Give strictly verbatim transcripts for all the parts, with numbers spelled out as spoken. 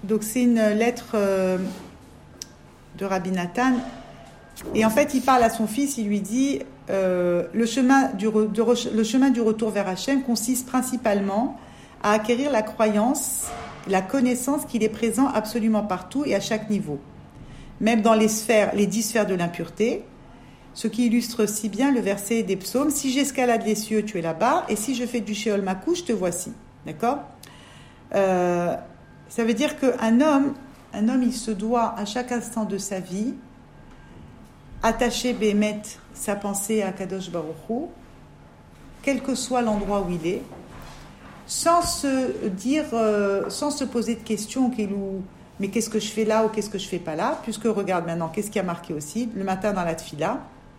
Donc c'est une lettre euh, de Rabbi Nathan. Et en fait, il parle à son fils, il lui dit euh, le, chemin du re, de re, le chemin du retour vers Hachem consiste principalement à acquérir la croyance, la connaissance qu'il est présent absolument partout et à chaque niveau, même dans les sphères, les dix sphères de l'impureté, ce qui illustre si bien le verset des psaumes: si j'escalade les cieux, tu es là-bas, et si je fais du Sheol ma couche, te voici. D'accord ? euh, Ça veut dire qu'un homme, un homme, il se doit à chaque instant de sa vie attacher Bémet sa pensée à Kadosh Baruch Hu, quel que soit l'endroit où il est, sans se dire, euh, sans se poser de questions, mais qu'est-ce que je fais là ou qu'est-ce que je fais pas là, puisque regarde maintenant, qu'est-ce qui a marqué aussi, le matin dans la tfila,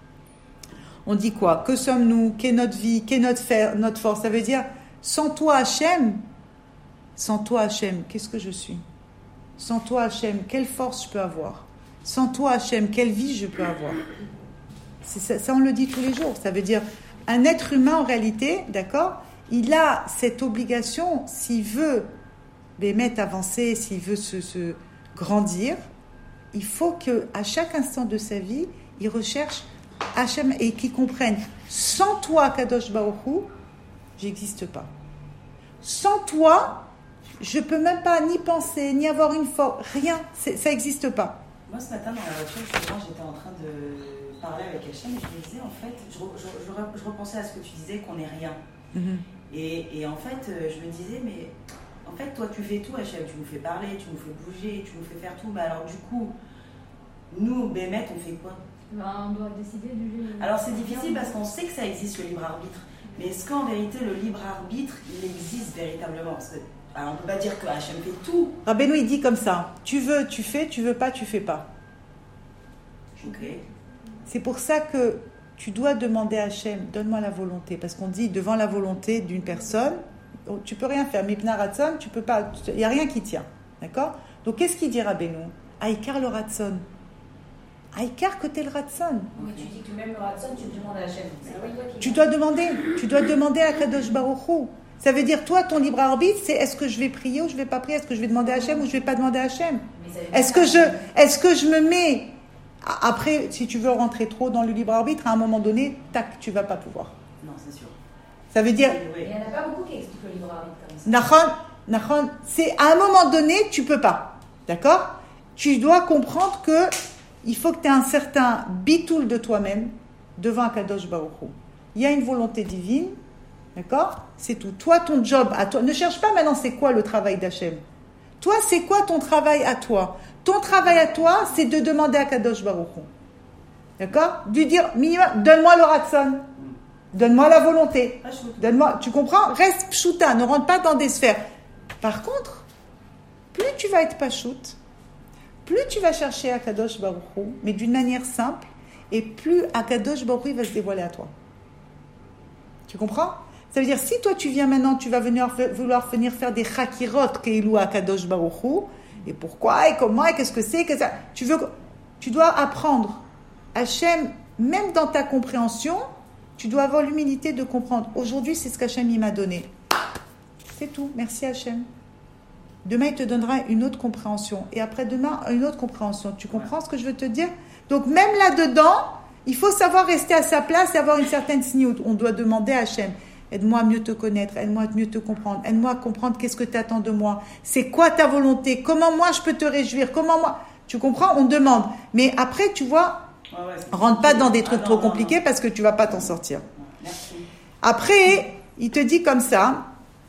on dit quoi? Que sommes-nous? Qu'est notre vie? Qu'est notre, fer, notre force? Ça veut dire, sans toi Hachem, sans toi Hachem, qu'est-ce que je suis? Sans toi Hachem, quelle force je peux avoir? Sans toi Hachem, quelle vie je peux avoir? C'est ça, ça, on le dit tous les jours. Ça veut dire, un être humain en réalité, d'accord, il a cette obligation, s'il veut Bémet avancer, s'il veut se, se grandir, il faut qu'à chaque instant de sa vie, il recherche Hachem et qu'il comprenne, sans toi Kadosh Baruch Hu, j'existe pas. Sans toi, je peux même pas ni penser, ni avoir une force, rien, c'est, ça n'existe pas. Moi, ce matin, dans la voiture, justement, j'étais en train de parler avec Hachem et je me disais, en fait, je, je, je, je repensais à ce que tu disais, qu'on n'est rien. Mm-hmm. Et, et en fait, je me disais, mais en fait, toi, tu fais tout, Hachem. Tu nous fais parler, tu nous fais bouger, tu nous fais faire tout. Mais alors, du coup, nous, Bémet, on fait quoi? Ben, on doit décider du jeu. Alors, c'est difficile parce qu'on sait que ça existe, le libre arbitre. Mais est-ce qu'en vérité, le libre arbitre, il existe véritablement? Parce que, alors, on ne peut pas dire que Hachem fait tout. Rabbeinu, il dit comme ça: tu veux, tu fais, tu veux pas, tu fais pas. Ok. C'est pour ça que tu dois demander à Hachem, donne-moi la volonté. Parce qu'on dit, devant la volonté d'une personne, tu peux rien faire. Mipna Ratson, tu peux pas, il n'y a rien qui tient. D'accord? Donc, qu'est-ce qu'il dit Rabbeinu? Aïkar le Ratson. Aïkar que t'es le Ratson. Oui, tu dis que même le Ratson, tu demandes à Hachem. Tu dois demander, tu dois demander à Kadosh Baruch Hu. Ça veut dire, toi, ton libre arbitre, c'est est-ce que je vais prier ou je vais pas prier? Est-ce que je vais demander à Hachem ou je vais pas demander à Hachem? Est-ce que je, est-ce que je me mets... Après, si tu veux rentrer trop dans le libre arbitre, à un moment donné, tac, tu vas pas pouvoir. Non, c'est sûr. Ça veut dire... Il n'y en a pas beaucoup qui expliquent le libre arbitre comme ça. Nachon, Nachon, c'est à un moment donné, tu peux pas. D'accord? Tu dois comprendre que il faut que tu aies un certain bitoul de toi-même devant Kadosh Baruch Hu. Il y a une volonté divine, d'accord? C'est tout. Toi, ton job à toi, ne cherche pas maintenant c'est quoi le travail d'Hachem. Toi, c'est quoi ton travail à toi? Ton travail à toi, c'est de demander à Kadosh Baruch Hu. D'accord? De lui dire, minimum, donne-moi le ratson. Donne-moi la volonté. Donne-moi, tu comprends? Reste pshuta, ne rentre pas dans des sphères. Par contre, plus tu vas être pashout, plus tu vas chercher Akadosh Baruch Hu, mais d'une manière simple, et plus Akadosh Baruch Hu va se dévoiler à toi. Tu comprends? Ça veut dire, si toi tu viens maintenant, tu vas venir, vouloir venir faire des chakirot keilou Akadosh Baruch Hu, et pourquoi, et comment, et qu'est-ce que c'est, que ça, tu veux, tu dois apprendre. Hachem, même dans ta compréhension, tu dois avoir l'humilité de comprendre. Aujourd'hui, c'est ce qu'Hachem il m'a donné. C'est tout. Merci Hachem. Demain, il te donnera une autre compréhension. Et après-demain, une autre compréhension. Tu comprends ce que je veux te dire? Donc, même là-dedans, il faut savoir rester à sa place et avoir une certaine signe. On doit demander à Hachem, aide-moi à mieux te connaître, aide-moi à mieux te comprendre, aide-moi à comprendre qu'est-ce que tu attends de moi. C'est quoi ta volonté? Comment moi, je peux te réjouir? Comment moi... Tu comprends? On demande. Mais après, tu vois... Ouais, ouais, rentre pas dans des trucs ah, non, trop compliqués non, non. Parce que tu vas pas t'en sortir. Merci. Après, il te dit comme ça.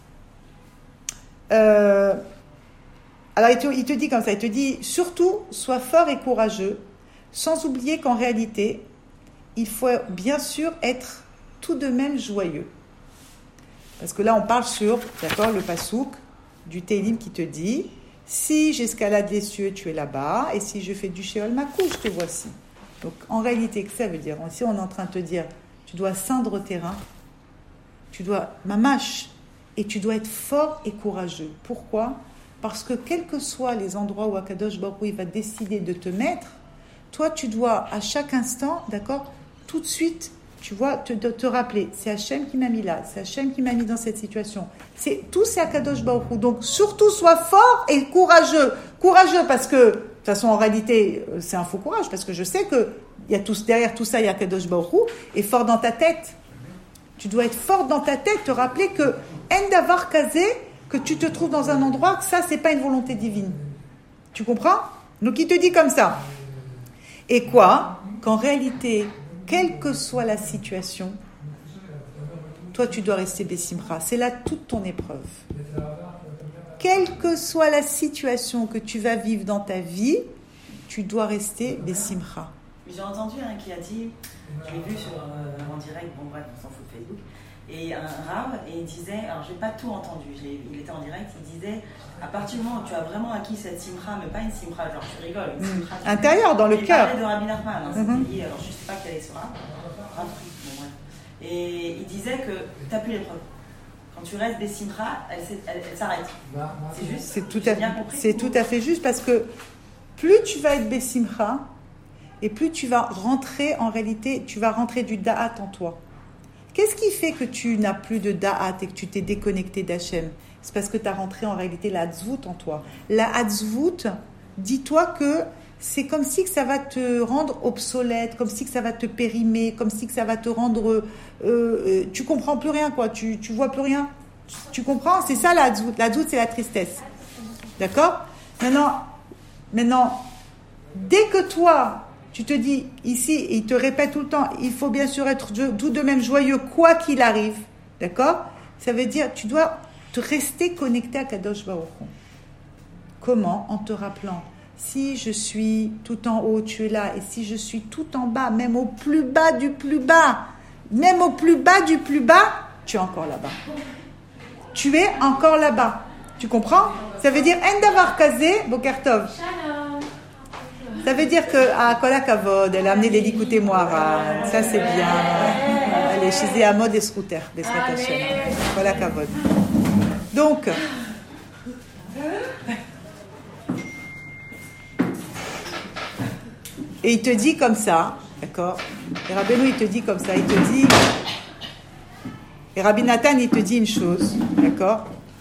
Euh, alors, il te, il te dit comme ça. Il te dit surtout, sois fort et courageux, sans oublier qu'en réalité, il faut bien sûr être tout de même joyeux. Parce que là, on parle sur, d'accord, le pasouk du Télim qui te dit si j'escalade les cieux, tu es là-bas, et si je fais du Sheol ma couche, te voici. Donc, en réalité, que ça veut dire? Ici, on est en train de te dire, tu dois ceindre au terrain, tu dois mamache, et tu dois être fort et courageux. Pourquoi? Parce que quels que soient les endroits où Akadosh Baruch Hu va décider de te mettre, toi, tu dois à chaque instant, d'accord, tout de suite, tu vois, te, te, te rappeler, c'est Hachem qui m'a mis là, c'est Hachem qui m'a mis dans cette situation. C'est, tout c'est Akadosh Baruch Hu. Donc, surtout, sois fort et courageux. Courageux parce que, de toute façon, en réalité, c'est un faux courage, parce que je sais que il y a tout, derrière tout ça, il y a Kadosh Baruch Hu, et fort dans ta tête. Tu dois être fort dans ta tête, te rappeler que en davar kazé, que tu te trouves dans un endroit, que ça, c'est pas une volonté divine. Tu comprends? Donc, il te dit comme ça. Et quoi? Qu'en réalité, quelle que soit la situation, toi, tu dois rester Bessimcha. C'est là toute ton épreuve. Quelle que soit la situation que tu vas vivre dans ta vie, tu dois rester Bessimcha. J'ai entendu un qui a dit, je l'ai vu sur, euh, en direct, bon bref, on s'en fout de Facebook, et un rave, et il disait, alors j'ai pas tout entendu, j'ai, il était en direct, il disait, à partir du moment où tu as vraiment acquis cette simcha, mais pas une simcha, genre tu rigoles, une simcha. Mmh. Intérieur, dans le cœur. Il parlait de Rabbi Nachman, hein, c'était mmh. lié, alors je sais pas quelle est ce rave, bon bref. Et il disait que t'as plus l'épreuve. Quand tu restes des simcha, elle, elle, elle s'arrête. C'est juste, c'est tout, à, bien compris, c'est tout à fait juste, parce que plus tu vas être Bessimcha, et plus tu vas rentrer, en réalité, tu vas rentrer du da'at en toi. Qu'est-ce qui fait que tu n'as plus de da'at et que tu t'es déconnecté d'Hachem? C'est parce que tu as rentré en réalité la hatzvout en toi. La hatzvout, dis-toi que c'est comme si que ça va te rendre obsolète, comme si que ça va te périmer, comme si que ça va te rendre... Euh, euh, tu comprends plus rien, quoi. Tu, tu vois plus rien. Tu, tu comprends? C'est ça la hatzvout. La hatzvout, c'est la tristesse. D'accord? Maintenant, maintenant, dès que toi... Tu te dis, ici, et il te répète tout le temps, il faut bien sûr être tout de même joyeux, quoi qu'il arrive. D'accord? Ça veut dire, tu dois te rester connecté à Kadosh Baruch Hu. Comment? En te rappelant, si je suis tout en haut, tu es là, et si je suis tout en bas, même au plus bas du plus bas, même au plus bas du plus bas, tu es encore là-bas. Tu es encore là-bas. Tu comprends? Ça veut dire, en davar kazé, Boker Tov. Ça veut dire que, ah, Kola Kavod, elle a amené les likoutei moharan. Ça, c'est bien. Allez, chez Zéhamod et Scooter, Besrat Hashem. Kola Kavod. Donc, et il te dit comme ça, d'accord? Et Rabbeinu, il te dit comme ça, il te dit, et Rabbi Nathan, il te dit une chose, d'accord?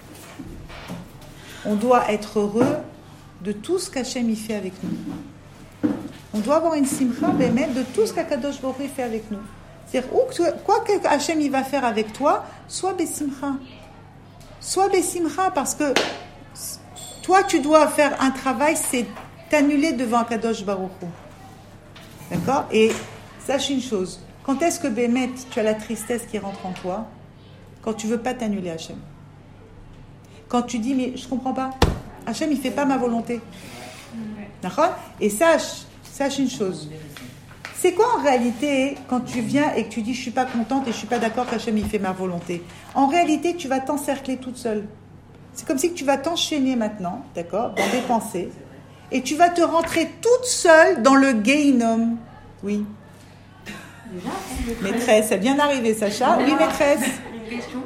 On doit être heureux de tout ce qu'Hachem y fait avec nous. On doit avoir une simcha, bémet, de tout ce qu'Akadosh Baruch Hu fait avec nous. C'est-à-dire, quoi que Hachem il va faire avec toi, sois besimcha. Sois besimcha, parce que toi, tu dois faire un travail, c'est t'annuler devant Akadosh Baruch Hu. D'accord? Et sache une chose, quand est-ce que, bémet, tu as la tristesse qui rentre en toi? Quand tu ne veux pas t'annuler Hachem. Quand tu dis, mais je ne comprends pas, Hachem, il ne fait pas ma volonté. D'accord? Et sache, sache une chose. C'est quoi en réalité quand tu viens et que tu dis je suis pas contente et je suis pas d'accord qu'Hachem il fait ma volonté? En réalité, tu vas t'encercler toute seule. C'est comme si tu vas t'enchaîner maintenant, d'accord, dans des pensées, et tu vas te rentrer toute seule dans le Gehinnom. Oui. Maîtresse, c'est bien arrivé, Sacha. Oui, maîtresse. Une question.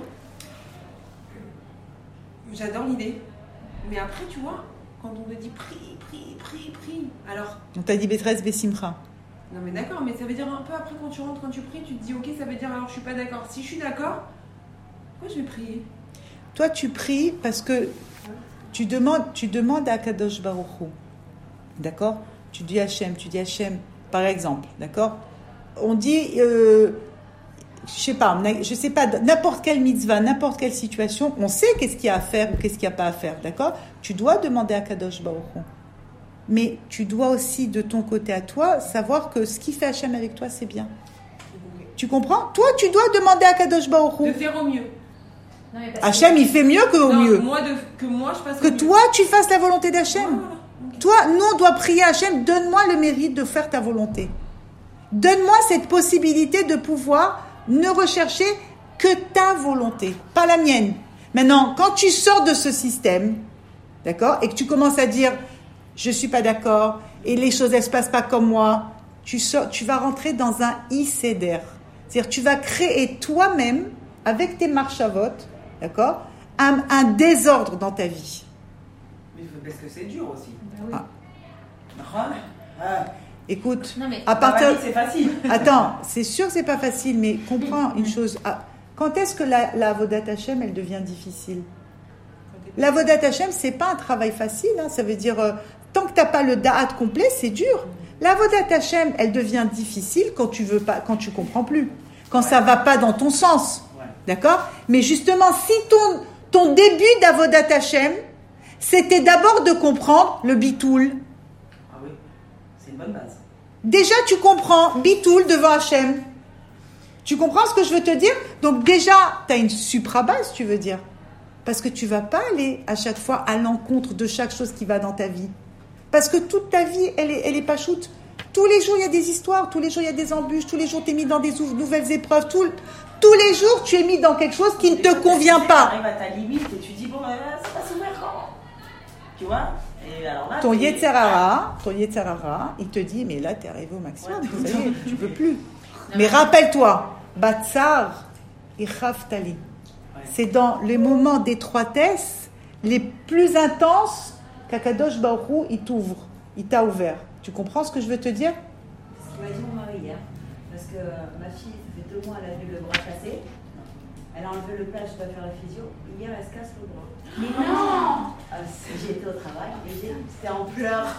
J'adore l'idée, mais après, tu vois, quand on me dit prie, prie, prie, prie, alors... On t'a dit maîtresse Bessimcha. Non mais d'accord, mais ça veut dire un peu après quand tu rentres, quand tu pries, tu te dis ok, ça veut dire alors je suis pas d'accord. Si je suis d'accord, pourquoi je vais prier? Toi tu pries parce que tu demandes, tu demandes à Kadosh Baruch Hu. D'accord? Tu dis Hachem, tu dis Hachem, par exemple, d'accord? On dit, euh, je sais pas, je sais pas, n'importe quelle mitzvah, n'importe quelle situation, on sait qu'est-ce qu'il y a à faire ou qu'est-ce qu'il n'y a pas à faire, d'accord? Tu dois demander à Kadosh Baruch Hu. Mais tu dois aussi, de ton côté à toi, savoir que ce qui fait Hachem avec toi, c'est bien. Tu comprends? Toi, tu dois demander à Kadosh Baruch Hu. De faire au mieux. Non, Hachem, il fait mieux qu'au non, mieux. Moi de, que moi, je fasse Que au mieux. toi, tu fasses la volonté d'Hachem. Ah, voilà. Okay. Toi, nous, on doit prier à Hachem, donne-moi le mérite de faire ta volonté. Donne-moi cette possibilité de pouvoir ne rechercher que ta volonté, pas la mienne. Maintenant, quand tu sors de ce système, d'accord, et que tu commences à dire... je ne suis pas d'accord, et les choses ne se passent pas comme moi, tu, sors, tu vas rentrer dans un isséder. C'est-à-dire tu vas créer toi-même, avec tes marchavot, d'accord, un, un désordre dans ta vie. Mais parce que c'est dur aussi. Ben oui. Ah. Ah. Écoute, non, mais à partir... c'est facile. Attends, c'est sûr que ce n'est pas facile, mais comprends une chose. Ah, quand est-ce que la, la Avodat Hashem, elle devient difficile? L'avodat Hashem, c'est pas un travail facile. Hein. Ça veut dire, euh, tant que tu n'as pas le da'at complet, c'est dur. L'avodat Hashem, elle devient difficile quand tu veux pas, quand tu comprends plus. Quand ouais. ça va pas dans ton sens. Ouais. D'accord ? Mais justement, si ton, ton début d'avodat Hashem, c'était d'abord de comprendre le bitoul. Ah oui, c'est une bonne base. Déjà, tu comprends bitoul devant Hashem. Tu comprends ce que je veux te dire ? Donc déjà, tu as une supra-base, tu veux dire. Parce que tu ne vas pas aller à chaque fois à l'encontre de chaque chose qui va dans ta vie. Parce que toute ta vie, elle est, elle est pas choute. Tous les jours, il y a des histoires, tous les jours, il y a des embûches, tous les jours, tu es mis dans des nouvelles épreuves. Tout, tous les jours, tu es mis dans quelque chose qui ne te convient pas. Tu arrives à ta limite et tu dis, bon, ben, ça va s'ouvrir quand ? Tu vois ? Et alors là, ton Yetzer Hara, ton Yetzer Hara, il te dit, mais là, tu es arrivé au maximum. Ouais, ça y est, tu ne peux plus. Non, mais rappelle-toi, Batsar, Ichaftali. C'est dans les moments d'étroitesse les plus intenses qu'Akadosh Baruch Hu, il t'ouvre, il t'a ouvert. Tu comprends ce que je veux te dire ? C'est ce qu'il m'a dit mon mari hier. Parce que ma fille, ça fait deux mois, elle a vu le bras cassé. Elle a enlevé le plat, je dois faire la physio. Hier, elle se casse le bras. Mais non, ah, j'étais au travail et c'était en pleurs.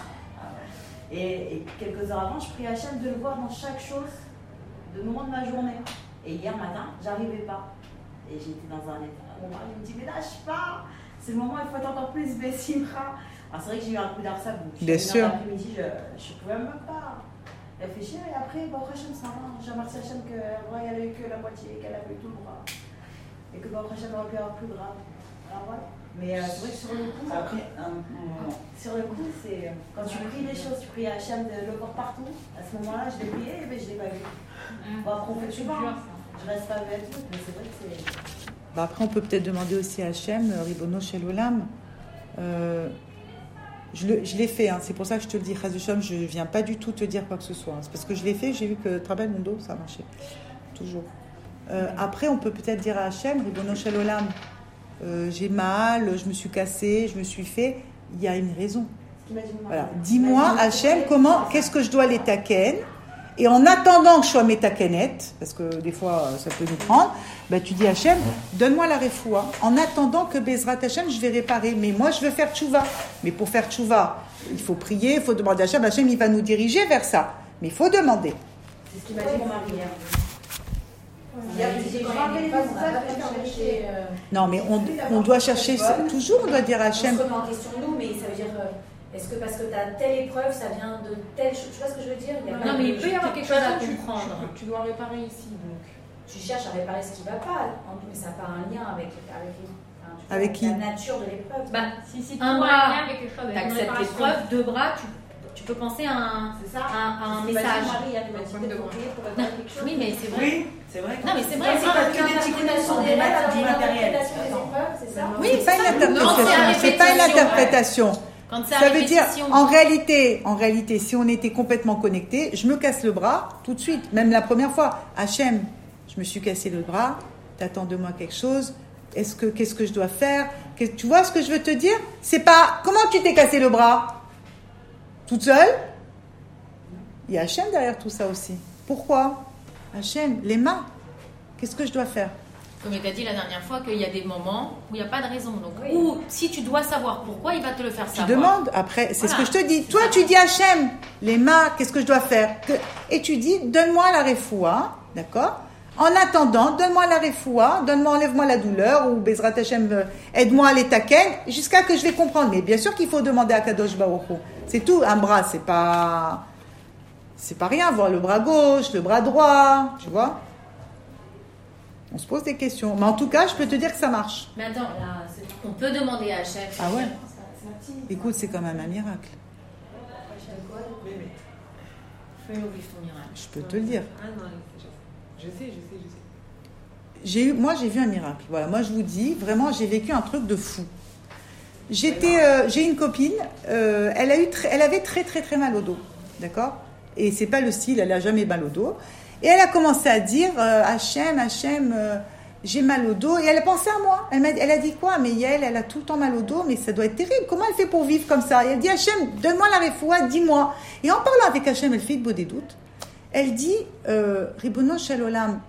Et, et quelques heures avant, je prie Hachem de le voir dans chaque chose, de moment de ma journée. Et hier matin, j'arrivais pas. Et j'étais dans un état. Mon mari me dit, mais lâche pas. C'est le moment où il faut être encore plus Bessimra. Alors c'est vrai que j'ai eu un coup d'arçable. Bien sûr. L'après-midi, je ne pouvais même pas réfléchir. Et après, bon, Hachem, ça va. J'ai remercié Hachem qu'elle n'a eu que la moitié, qu'elle a eu tout le bras. Et que bon, Hachem aurait pu avoir plus grave. Alors voilà. Mais euh, c'est vrai que sur le coup, après, un, un moment. Sur le coup, c'est quand tu pries les choses, tu pries Hachem de le voir partout. À ce moment-là, je l'ai prié, mais je ne l'ai pas vu. Bon, après, on fait tu vois. Je reste pas avec tout, mais c'est vrai que c'est. Bah après, on peut peut-être demander aussi à Hachem, Ribono Shel Olam. Euh, je, le, je l'ai fait, hein, c'est pour ça que je te le dis, Chaz V'Shalom, je ne viens pas du tout te dire quoi que ce soit. Hein. C'est parce que je l'ai fait, j'ai vu que travail mon dos, ça a marché. Toujours. Euh, après, on peut peut-être dire à Hachem, Ribono Shel Olam, euh, j'ai mal, je me suis cassée, je me suis fait. Il y a une raison. Voilà. Dis-moi, Hachem, comment, qu'est-ce que je dois les taken ? Et en attendant que je sois métakenette, parce que des fois ça peut nous prendre, bah tu dis Hachem, donne-moi la refoua. En attendant que Bezrat Hachem, je vais réparer. Mais moi, je veux faire tchouva. Mais pour faire tchouva, il faut prier, il faut demander à Hachem. Hachem, il va nous diriger vers ça. Mais il faut demander. C'est ce qu'il m'a dit mon mari hier. Non, mais on, on doit chercher, toujours on doit dire à Hachem. On se remet en question nous, mais ça veut dire... Est-ce que parce que tu as telle épreuve, ça vient de telle chose? Tu vois ce que je veux dire? Il y a Non, mais il peut y avoir quelque chose à comprendre. Tu, tu dois réparer ici, donc. Tu cherches à réparer ce qui ne va pas, mais ça n'a pas un lien avec, avec, enfin, tu vois, avec qui? La nature de l'épreuve. Bah, si, si tu un vois bras, un lien avec quelque chose, tu acceptes l'épreuve, deux bras, tu, tu peux penser à un, c'est ça. à, à un c'est message. Marie, elle m'a dit de prier pour réparer quelque chose. Oui, mais c'est vrai. Oui, c'est vrai. Non, mais c'est vrai, c'est pas que l'interprétation des rêves, alors l'interprétation des épreuves, c'est ça? Oui, c'est pas une interprétation. C'est pas une interprétation. Quand ça veut dire, en réalité, en réalité, si on était complètement connecté, je me casse le bras tout de suite, même la première fois. Hachem, je me suis cassé le bras, t'attends de moi quelque chose, est-ce que, qu'est-ce que je dois faire? Tu vois ce que je veux te dire? C'est pas, comment tu t'es cassé le bras? Toute seule? Il y a Hachem derrière tout ça aussi. Pourquoi? Hachem, les mains, qu'est-ce que je dois faire? Comme il t'a dit la dernière fois qu'il y a des moments où il n'y a pas de raison. Donc, oui. Ou si tu dois savoir pourquoi, il va te le faire savoir. Tu demandes, après, c'est voilà. ce que je te dis. Toi, tu dis Hachem, les mains, qu'est-ce que je dois faire? Et tu dis, donne-moi la refoua, d'accord? En attendant, donne-moi la refoua, donne-moi, enlève-moi la douleur, ou Bezrat Hachem, aide-moi à les taken, jusqu'à que je vais comprendre. Mais bien sûr qu'il faut demander à Kadosh Baruch Hu. C'est tout, un bras, c'est pas, c'est pas rien, voir le bras gauche, le bras droit, tu vois? On se pose des questions. Mais en tout cas, je peux te dire que ça marche. Mais attends, là, on peut demander à Hachem. Ah ouais? Écoute, c'est quand même un miracle. Fais-nous vivre ton miracle. Je peux te le dire. Ah non, je sais, je sais, je sais. J'ai eu, moi, j'ai vu un miracle. Voilà, moi, je vous dis, vraiment, j'ai vécu un truc de fou. J'étais, euh, j'ai une copine, euh, elle, a eu très, elle avait très, très, très mal au dos. D'accord? Et c'est pas le style, elle a jamais mal au dos. Et elle a commencé à dire euh, Hachem, Hachem, euh, j'ai mal au dos. Et elle a pensé à moi. Elle, m'a, elle a dit quoi? Mais Yael, elle a tout le temps mal au dos, mais ça doit être terrible. Comment elle fait pour vivre comme ça? Et elle dit Hachem, donne-moi la refoua, dis-moi. Et en parlant avec Hachem, elle fait de beau des doutes. Elle dit euh, Ribono Shel Olam,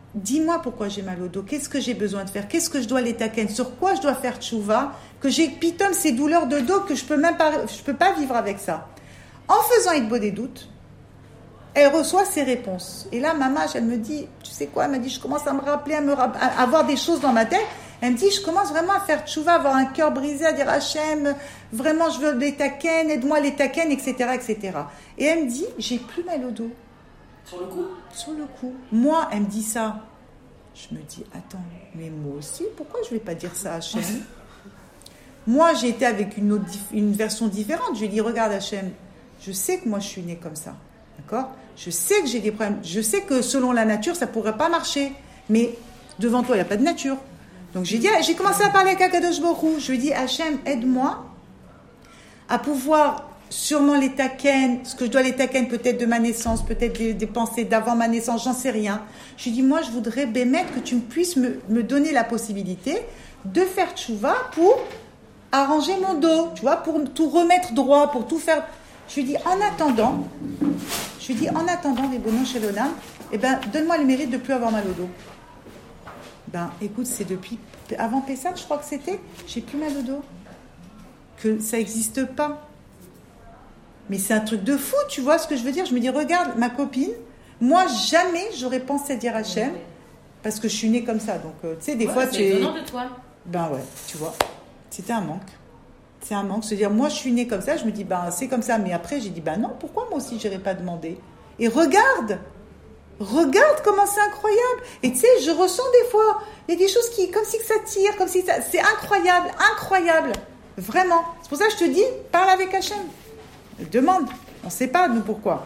dis-moi pourquoi j'ai mal au dos, qu'est-ce que j'ai besoin de faire, qu'est-ce que je dois les taken, sur quoi je dois faire tchouva, que j'ai pitom ces douleurs de dos que je peux même pas, je peux pas vivre avec ça. En faisant Ikbo des doutes, elle reçoit ses réponses. Et là, maman, elle me dit, tu sais quoi, elle m'a dit, je commence à me rappeler, à, me ra- à avoir des choses dans ma tête. Elle me dit, je commence vraiment à faire tchouva, à avoir un cœur brisé, à dire Hachem, vraiment, je veux les taken, aide-moi les taken, et cetera, et cetera. Et elle me dit, j'ai plus mal au dos. Sur le coup Sur le coup. Moi, elle me dit ça. Je me dis, attends, mais moi aussi, pourquoi je ne vais pas dire ça à Hachem? Moi, j'ai été avec une, autre, une version différente. Je lui ai dit, regarde Hachem, je sais que moi, je suis née comme ça. D'accord? Je sais que j'ai des problèmes. Je sais que selon la nature, ça ne pourrait pas marcher. Mais devant toi, il n'y a pas de nature. Donc, j'ai, dit, j'ai commencé à parler avec Akadosh Baruch Hu. Je lui ai dit, Hachem, aide-moi à pouvoir sûrement les taken, ce que je dois les taken peut-être de ma naissance, peut-être des, des pensées d'avant ma naissance, j'en sais rien. Je lui ai dit, moi, je voudrais, Bémet, que tu puisses me, me donner la possibilité de faire tchouva pour arranger mon dos, tu vois, pour tout remettre droit, pour tout faire. Je lui dis, en attendant, je lui dis, en attendant, les bonhommes chez l'Onam, eh ben, donne-moi le mérite de ne plus avoir mal au dos. Ben, écoute, c'est depuis, avant Pessah, je crois que c'était, j'ai plus mal au dos. Que ça n'existe pas. Mais c'est un truc de fou, tu vois ce que je veux dire? Je me dis, regarde, ma copine, moi, jamais j'aurais pensé dire Hachem, parce que je suis née comme ça. Donc, euh, tu sais, des ouais, fois, c'est tu es. étonnant de toi. Ben ouais, tu vois, c'était un manque. C'est un manque. C'est-à-dire, moi, je suis née comme ça, je me dis, ben, c'est comme ça. Mais après, j'ai dit, ben non, pourquoi moi aussi, je n'irais pas demander? Et regarde, regarde comment c'est incroyable. Et tu sais, je ressens des fois, il y a des choses qui, comme si que ça tire, comme si ça. C'est incroyable, incroyable. Vraiment. C'est pour ça que je te dis, parle avec Hachem. Demande. On ne sait pas, nous, pourquoi.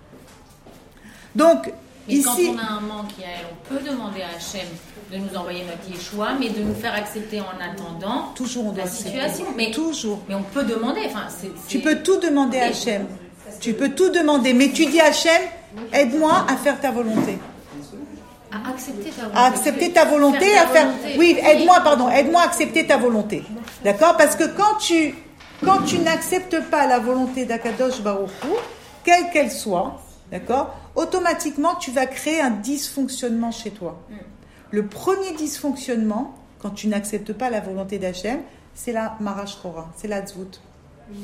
Donc, mais ici. quand on a un manque, on peut demander à Hachem de nous envoyer notre Yeshua, mais de nous faire accepter en attendant toujours on doit la situation. Mais, toujours. Mais on peut demander. Enfin, c'est, c'est... Tu peux tout demander à Hachem. Tu peux tout demander. Mais tu dis à Hachem, aide-moi à faire ta volonté. À accepter ta volonté. À accepter ta volonté, faire à faire. Volonté. Oui, aide-moi, pardon, aide-moi à accepter ta volonté. D'accord? Parce que quand tu, quand tu n'acceptes pas la volonté d'Akadosh Baruch Hu, quelle qu'elle soit, d'accord? Automatiquement, tu vas créer un dysfonctionnement chez toi. Mm. Le premier dysfonctionnement, quand tu n'acceptes pas la volonté d'Hachem, c'est la Marash Chora, c'est la Tzvout. Oui,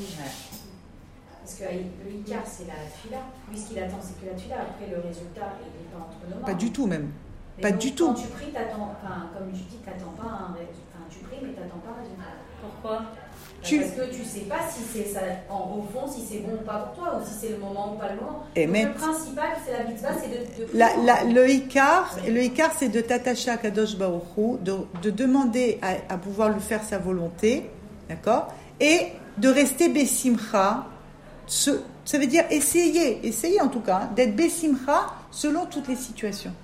parce que le Icar, c'est la Tfila. Lui, ce qu'il attend, c'est que la Tfila. Après, le résultat, il n'est pas entre nos mains. Pas du tout, même. Mais pas donc, du tout. Quand tu pries, t'attends, enfin, comme tu dis, tu n'attends pas un résultat. Enfin, tu pries, mais tu n'attends pas un résultat. Pourquoi? Tu... Parce que tu ne sais pas si c'est ça, en, au fond, si c'est bon ou pas pour toi, ou si c'est le moment ou pas le moment. Et donc, mais... le principal, c'est la mitzvah, c'est de... de... La, la, le Icar, oui. le Icar, c'est de t'attacher à Kadosh Baruch Hu, de, de demander à, à pouvoir lui faire sa volonté, d'accord? Et de rester Bessimcha, ce, ça veut dire essayer, essayer en tout cas, hein, d'être Bessimcha selon toutes les situations.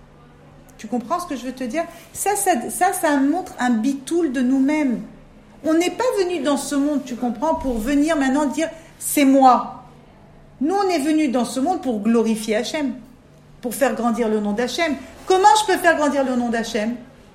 Tu comprends ce que je veux te dire? Ça, ça, ça, ça montre un bitoul de nous-mêmes. On n'est pas venu dans ce monde, tu comprends, pour venir maintenant dire c'est moi. Nous, on est venu dans ce monde pour glorifier Hachem, pour faire grandir le nom d'Hachem. Comment je peux faire grandir le nom d'Hachem?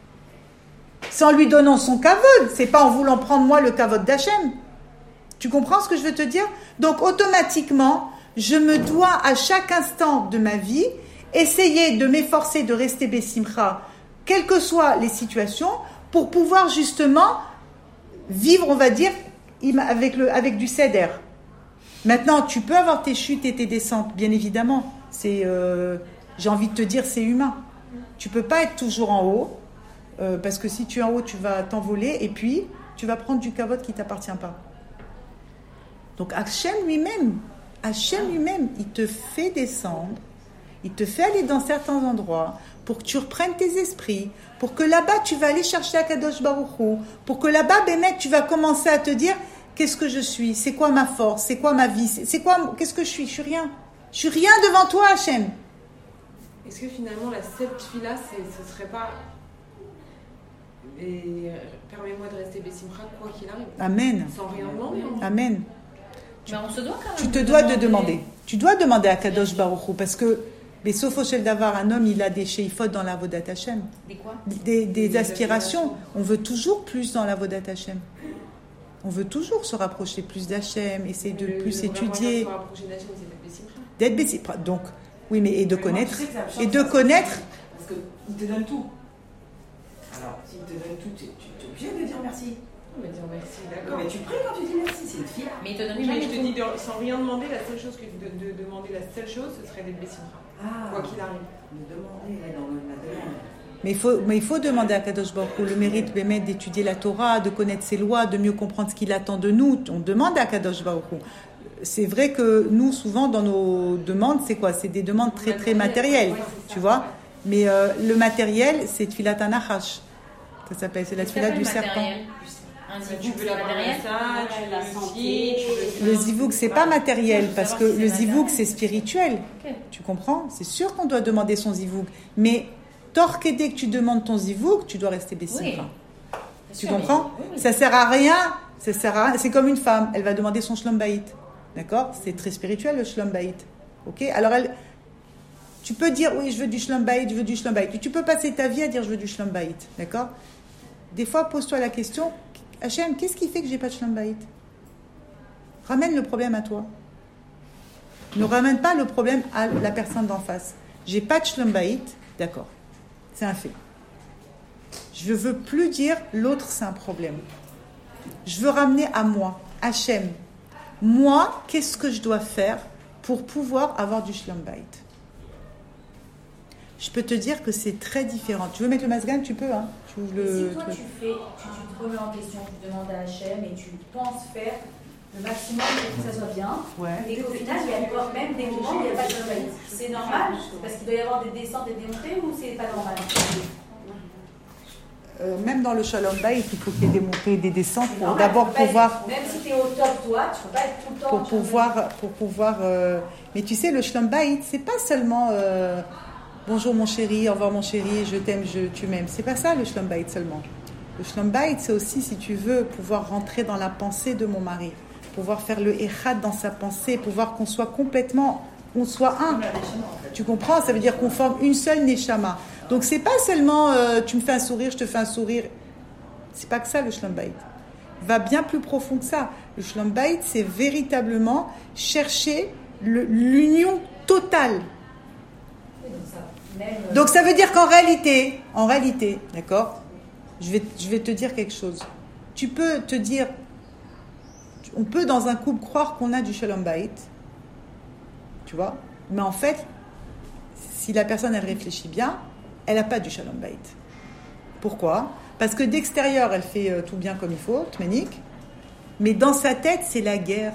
C'est en lui donnant son kavod, c'est pas en voulant prendre moi le kavod d'Hachem. Tu comprends ce que je veux te dire? Donc automatiquement, je me dois à chaque instant de ma vie essayer de m'efforcer de rester Bessimcha, quelles que soient les situations, pour pouvoir justement vivre, on va dire, avec, le, avec du seder. Maintenant, tu peux avoir tes chutes et tes descentes, bien évidemment. C'est, euh, j'ai envie de te dire, c'est humain. Tu peux pas être toujours en haut, euh, parce que si tu es en haut, tu vas t'envoler, et puis tu vas prendre du kavod qui ne t'appartient pas. Donc Hachem lui-même, Hachem lui-même, il te fait descendre, il te fait aller dans certains endroits pour que tu reprennes tes esprits, pour que là-bas tu vas aller chercher Akadosh Baruch Hu, pour que là-bas, ben mec, tu vas commencer à te dire qu'est-ce que je suis, c'est quoi ma force, c'est quoi ma vie, c'est, c'est quoi, qu'est-ce que je suis, je suis rien, je suis rien devant toi, Hachem. Est-ce que finalement la sept fila, ce serait pas et euh, permets-moi de rester Bessimcha quoi qu'il arrive. Amen. Sans rien demander. Hein. Amen. Tu, on se doit quand même tu te de dois demander. de demander. Tu dois demander à Kadosh Baruch Hu parce que mais sauf au Shel Davar, un homme, il a des sheifot dans la Vodat Hashem. Des quoi? Des, des, des aspirations. On veut toujours plus dans la Vodat Hashem. On veut toujours se rapprocher plus d'Hachem, essayer de le, plus le étudier. Se rapprocher d'Hachem, c'est d'être Bessimcha. D'être Bessimcha. Donc, oui, mais et de mais connaître. moi, tu sais que ça me Et change, de ça, connaître. Parce qu'il te donne tout. Alors, s'il te donne tout, tu es obligé de dire merci. On va dire merci, Non, d'accord. mais tu pries quand tu dis merci, c'est une fille. Mais il te donne Oui, mais jamais je te tout. dis, de- sans rien demander, la seule chose que de, de demander, la seule chose, ce serait d'être Bessimcha. Ah, Quoi qu'il arrive. me demander, ouais, dans la demande. Mais il faut, mais il faut demander à Kadosh Baruch Hu le mérite Bémet d'étudier la Torah, de connaître ses lois, de mieux comprendre ce qu'il attend de nous. On demande à Kadosh Baruch Hu. C'est vrai que nous, souvent, dans nos demandes, c'est quoi? C'est des demandes très, très matérielles, tu vois. Mais euh, le matériel, c'est Tfilat Anachash. Ça s'appelle, c'est la Qu'est-ce Tfilat que du t'appelles serpent. matériel Un Tu zivouk, veux c'est l'avoir matériel ça, tu veux La le santé. ci, tu veux Le ça. zivouk, c'est pas matériel, parce que savoir si le c'est zivouk, matériel. c'est spirituel. Ok. Tu comprends? C'est sûr qu'on doit demander son zivouk. Mais, torque dès que tu demandes ton zivouk, tu dois rester Bessimcha. Oui. Tu Sûr, comprends? mais- oui, oui. Ça sert à rien. Ça sert à rien. C'est comme une femme. Elle va demander son shlom bayit. D'accord? C'est très spirituel, le shlom bayit. Ok? Alors, elle, tu peux dire, oui, je veux du shlom bayit, je veux du shlom bayit. Tu peux passer ta vie à dire, je veux du shlom bayit. D'accord? Des fois, pose-toi la question, Hachem, qu'est-ce qui fait que j'ai pas de shlom bayit? Ramène le problème à toi. Ne ramène pas le problème à la personne d'en face. J'ai pas de shlom bayit. D'accord. C'est un fait. Je ne veux plus dire l'autre c'est un problème. Je veux ramener à moi, Hachem. Moi, qu'est-ce que je dois faire pour pouvoir avoir du shlom bayit? Je peux te dire que c'est très différent. Tu veux mettre le masgan? Tu peux, hein. Tu ouvres Et le si toi truc. tu fais, tu, tu te remets en question, tu demandes à Hachem et tu penses faire le maximum pour que ça soit bien, Ouais. et qu'au final, il y a encore même des moments où il n'y a pas de travail. C'est normal parce qu'il doit y avoir des descentes et des montées ou c'est pas normal? Euh, même dans le shalom bayit, il faut qu'il y ait des montées et des descentes C'est pour normal, d'abord tu peux pas pouvoir... être- Même si tu es au top, toi, tu peux pas être tout le temps. pour pouvoir, pour pouvoir euh, mais tu sais, le shlom bayit, c'est pas seulement euh, bonjour mon chéri, au revoir mon chéri, je t'aime, je, tu m'aimes. C'est pas ça le shlom bayit seulement. Le shlom bayit, c'est aussi, si tu veux, pouvoir rentrer dans la pensée de mon mari, pouvoir faire le echad dans sa pensée, pouvoir qu'on soit complètement, qu'on soit un. Comme la neshama, en fait. Tu comprends? Ça veut dire qu'on forme une seule neshama. Donc c'est pas seulement euh, tu me fais un sourire, je te fais un sourire. C'est pas que ça le shlom bayit. Va bien plus profond que ça. Le shlom bayit, c'est véritablement chercher le- l'union totale. Donc ça veut dire qu'en réalité, en réalité, d'accord, je vais, je vais te dire quelque chose. Tu peux te dire, on peut dans un couple croire qu'on a du shalom bayit, tu vois, mais en fait, si la personne elle réfléchit bien, elle n'a pas du shalom bayit. Pourquoi? Parce que d'extérieur, elle fait euh, tout bien comme il faut, tménique, mais dans sa tête, c'est la guerre.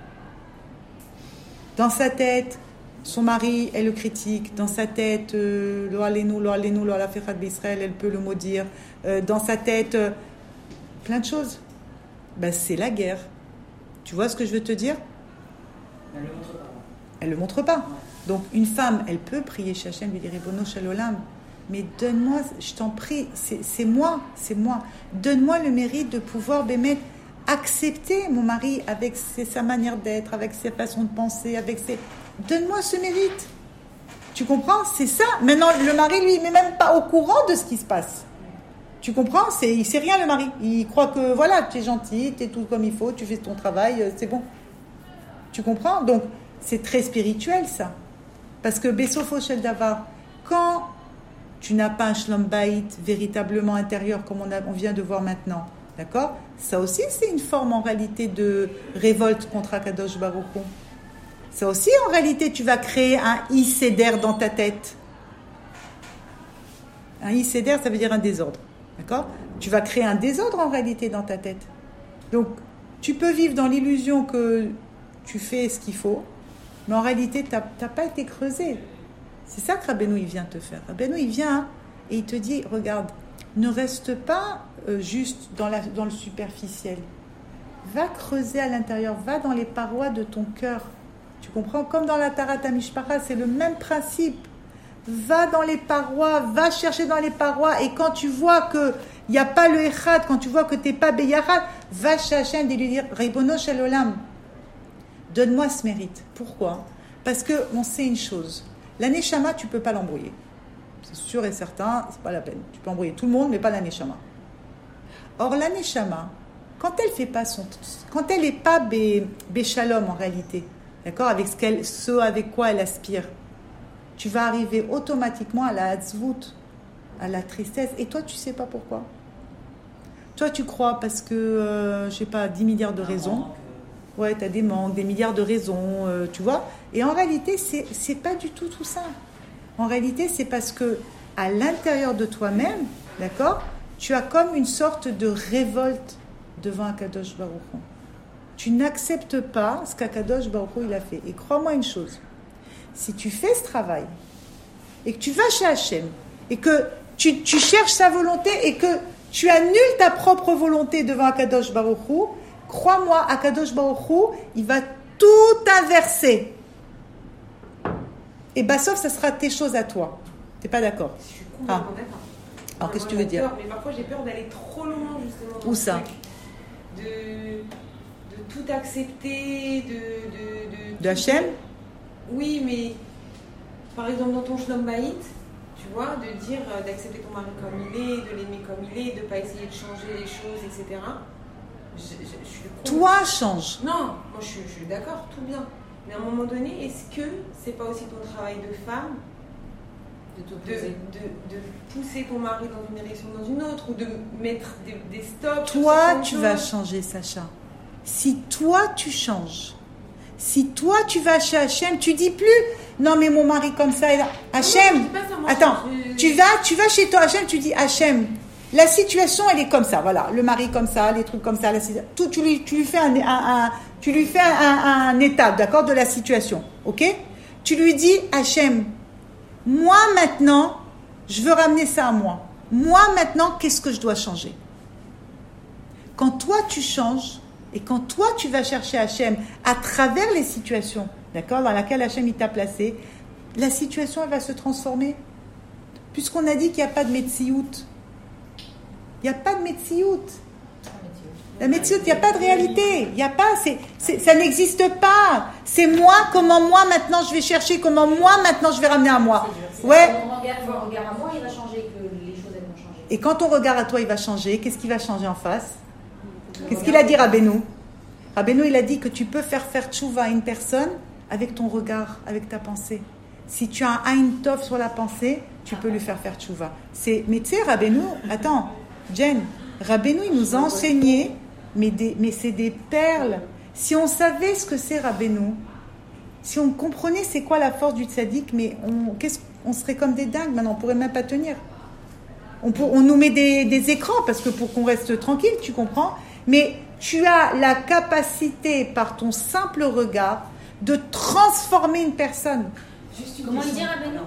Dans sa tête, son mari, elle le critique. Dans sa tête, euh, lo alenu, lo alenu, lo ala fechat b'Israël, elle peut le maudire. Euh, dans sa tête, euh, plein de choses. Ben, c'est la guerre. Tu vois ce que je veux te dire? Elle le montre pas. Elle ne le montre pas. Donc, une femme, elle peut prier chez Hachem, lui dire Ribono shel olam, mais donne-moi, je t'en prie, c'est, c'est moi, c'est moi. Donne-moi le mérite de pouvoir bémettre, accepter mon mari avec ses, sa manière d'être, avec ses façons de penser, avec ses... Donne-moi ce mérite. Tu comprends? C'est ça. Maintenant, le mari, lui, il n'est même pas au courant de ce qui se passe. Tu comprends? C'est, il ne sait rien, le mari. Il croit que, voilà, tu es gentil, tu es tout comme il faut, tu fais ton travail, euh, c'est bon. Tu comprends? Donc, c'est très spirituel, ça. Parce que Besofo Shel Davar, quand tu n'as pas un shlom bayit véritablement intérieur, comme on, a, on vient de voir maintenant, d'accord? Ça aussi, c'est une forme, en réalité, de révolte contre Akadosh Baruch Hu. Ça aussi, en réalité, tu vas créer un i-seder dans ta tête. Un i-seder, ça veut dire un désordre. D'accord? Tu vas créer un désordre, en réalité, dans ta tête. Donc, tu peux vivre dans l'illusion que tu fais ce qu'il faut, mais en réalité, tu n'as pas été creusé. C'est ça que Rabbeinu, il vient te faire. Rabbeinu, il vient et il te dit, regarde, ne reste pas euh, juste dans, la, dans le superficiel. Va creuser à l'intérieur, va dans les parois de ton cœur. Tu comprends? Comme dans la Tarata Mishpara, c'est le même principe. Va dans les parois, va chercher dans les parois, et quand tu vois qu'il n'y a pas le Echad, quand tu vois que tu n'es pas Beyachad, va chez Hachem et lui dire, Ribono shel olam, donne-moi ce mérite. Pourquoi? Parce qu'on sait une chose, la Neshama, tu ne peux pas l'embrouiller. C'est sûr et certain, c'est pas la peine. Tu peux embrouiller tout le monde, mais pas la Neshama. Or, la Neshama, quand elle fait pas son, quand elle n'est pas bé, Béchalom en réalité, d'accord, avec ce, qu'elle, ce avec quoi elle aspire, tu vas arriver automatiquement à la Hatzvout. à la tristesse. Et toi, tu sais pas pourquoi. Toi, tu crois parce que, euh, je sais pas, dix milliards de raisons. Ouais, tu as des manques, des milliards de raisons, euh, tu vois. Et en réalité, c'est, c'est pas du tout tout ça. En réalité, c'est parce que à l'intérieur de toi-même, d'accord, tu as comme une sorte de révolte devant Akadosh Baruch Hu. Tu n'acceptes pas ce qu'Akadosh Baruch Hu il a fait. Et crois-moi une chose, si tu fais ce travail et que tu vas chez Hachem et que tu, tu cherches sa volonté et que tu annules ta propre volonté devant Akadosh Baruch Hu, crois-moi, Akadosh Baruch Hu, il va tout inverser. Et bah, sauf, ça sera tes choses à toi. T'es pas d'accord? Je suis complètement Ah. d'accord. Alors, qu'est-ce que tu Moi, veux dire? j'adore, Mais parfois, j'ai peur d'aller trop loin, justement. dans Où ce ça? truc. De, de tout accepter, de... De, de, De Hachem? Oui, mais par exemple, dans ton Shlom Bayit, tu vois, de dire, euh, d'accepter ton mari comme il est, de l'aimer comme il est, de ne pas essayer de changer les choses, et cetera. Je, je, je suis contre. Toi, change. Non, moi je, suis- je suis d'accord, tout bien. Mais à un moment donné, est-ce que c'est pas aussi ton travail de femme De de, t'opposer. de, de pousser ton mari dans une direction ou dans une autre, ou de mettre des, des stops sur Toi, certaines tu choses? vas changer, Sacha. Si toi, tu changes, si toi, tu vas chez Hachem, tu dis plus, non, mais mon mari comme ça, il a... Non, je Hachem, dis pas ça, moi, attends, je- tu vas, tu vas chez toi, Hachem, tu dis, Hachem, la situation, elle est comme ça, voilà, le mari comme ça, les trucs comme ça, la, tout, tu, lui, tu lui fais un, un, un- tu lui fais un, un état, d'accord, de la situation, ok? Tu lui dis, Hachem, moi maintenant, je veux ramener ça à moi. Moi maintenant, qu'est-ce que je dois changer? Quand toi tu changes et quand toi tu vas chercher Hachem à travers les situations, d'accord, dans laquelle Hachem il t'a placé, la situation elle va se transformer. Puisqu'on a dit qu'il n'y a pas de Metsiout. Il n'y a pas de Metsiout. La Metsiout, il n'y a pas de réalité. Il n'y a pas, c'est, c'est, ça n'existe pas. C'est moi, comment moi maintenant je vais chercher, comment moi maintenant je vais ramener à moi. Ouais. Quand on regarde mon regard à moi, il va changer, que les choses elles vont changer. Et quand ton regard à toi il va changer, qu'est-ce qui va changer en face? Qu'est-ce qu'il a dit Rabbeinu? Rabbeinu il a dit que tu peux faire faire tchouva à une personne avec ton regard, avec ta pensée. Si tu as un Ain Tov sur la pensée, tu peux lui faire faire tchouva. C'est, mais tu sais Rabbeinu, attends, Jen, Rabbeinu il nous a enseigné, mais, des, mais c'est des perles. Si on savait ce que c'est Rabbeinu, si on comprenait c'est quoi la force du tzaddik, mais on, qu'est-ce, on serait comme des dingues maintenant, on pourrait même pas tenir. On, pour, on nous met des, des écrans parce que pour qu'on reste tranquille, tu comprends? Mais tu as la capacité, par ton simple regard, de transformer une personne. Juste une Comment il question. dit Rabbeinu?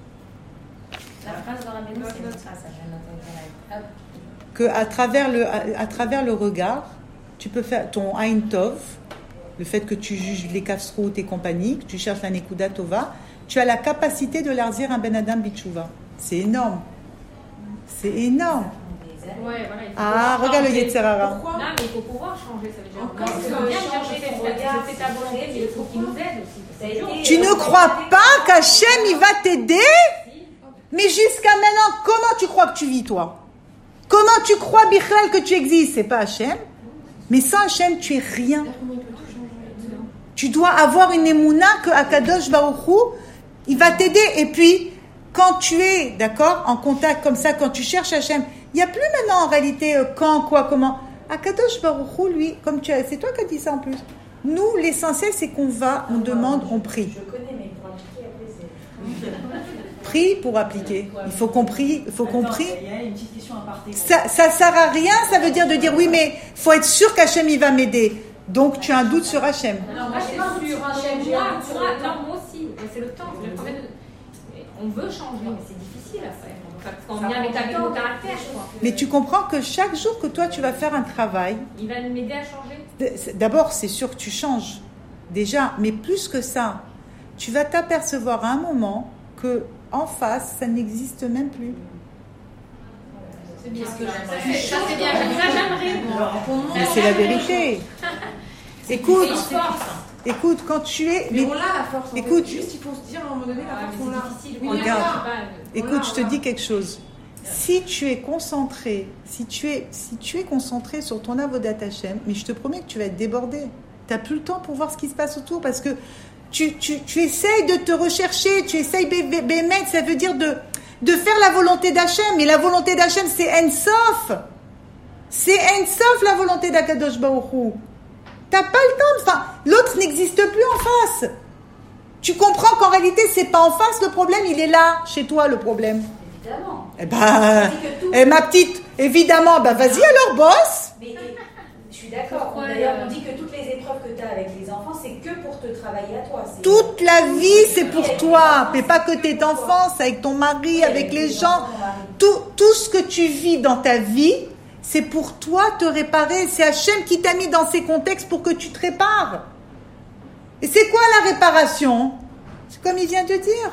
La phrase de Rabbeinu, c'est une phrase, ça je vais noter. Hop. Que à travers le, à, à travers le regard, tu peux faire ton Ain Tov, le fait que tu juges les Kasrout et compagnie, que tu cherches la Nekuda Tova, tu as la capacité de leur dire un Ben Adam Bichouva. C'est énorme. C'est énorme. Ouais, voilà, il faut Ah, pouvoir regarde le changer. Yetzerara. Pourquoi? Non, mais il faut pouvoir changer, ça veut dire. Encore Non, que c'est bien de changer chercher ton ta- regard, c'est ta volonté, mais il faut qu'il nous aide aussi. Ça a été- Tu ne crois pas qu'Hachem, il va t'aider? Mais jusqu'à maintenant, comment tu crois que tu vis, toi? Comment tu crois, Bichlal, que tu existes? C'est pas Hachem. Mais sans Hachem, tu es rien. Comment il peut tout changer? Tu dois avoir une émouna que Akadosh Baruch Hu, il va t'aider. Et puis, quand tu es, d'accord, en contact comme ça, quand tu cherches Hachem, il n'y a plus maintenant en réalité euh, quand, quoi, comment. Akadosh Baruch Hu, lui, comme tu as, c'est toi qui as dit ça en plus. Nous, l'essentiel, c'est qu'on va, on demande, on prie. Je connais, mais pour appliquer après, c'est. Prie pour appliquer. Il faut qu'on prie, il faut qu'on Attends, prie. Il y a une petite question à partir. Ça, ça sert à rien, ça veut dire de dire oui, mais faut être sûr qu'Hachem, il va m'aider. Donc, tu as un doute sur Hachem. Non, moi, c'est sûr. Sur un chef, j'ai Moi, un doute sur moi, le temps. non, moi aussi. Mais c'est le temps. c'est le problème de- On veut changer, mais c'est difficile à faire. Parce qu'on vient avec avec nos caractères, quoi. Mais tu comprends que chaque jour que toi, tu vas faire un travail, Il va m'aider à changer. d'abord, c'est sûr que tu changes. Déjà, mais plus que ça, tu vas t'apercevoir à un moment que en face, ça n'existe même plus. C'est bien. Qu'est-ce que Ça, j'aimerais c'est ça, c'est bien. Ça, j'aimerais. moi. Mais c'est la vérité. Écoute, C'est une force. écoute, quand tu es, Mais mais on l'a la force. En Écoute, fait. Juste il faut se dire à un moment donné la Ah, force mais on l'a. c'est difficile. Oui, Oui, regarde. d'accord, c'est pas- écoute, je te dis quelque chose. Si tu es concentré, si tu es, si tu es concentré sur ton avodat Hashem, mais je te promets que tu vas être débordé. Tu n'as plus le temps pour voir ce qui se passe autour parce que tu, tu, tu essayes de te rechercher, tu essayes bémet, ça veut dire de, de faire la volonté d'Hachem. Et la volonté d'Hachem, c'est En Sof. C'est En Sof, la volonté d'Akadosh Baruch Hu. T'as pas le temps. Enfin, l'autre n'existe plus en face. Tu comprends qu'en réalité, c'est pas en face le problème, il est là, chez toi, le problème. Évidemment. Eh ben, eh, ma petite, évidemment, ben vas-y alors, bosse. Mais, et, je suis d'accord. D'ailleurs, on dit que toutes les épreuves que tu as avec les enfants, c'est que pour te travailler à toi. C'est... Toute la vie, c'est pour toi. Mais pas que tes enfants, c'est avec ton mari, avec les gens. Tout, tout ce que tu vis dans ta vie, c'est pour toi te réparer. C'est Hachem qui t'a mis dans ces contextes pour que tu te répares. Et c'est quoi la réparation? C'est comme il vient de dire.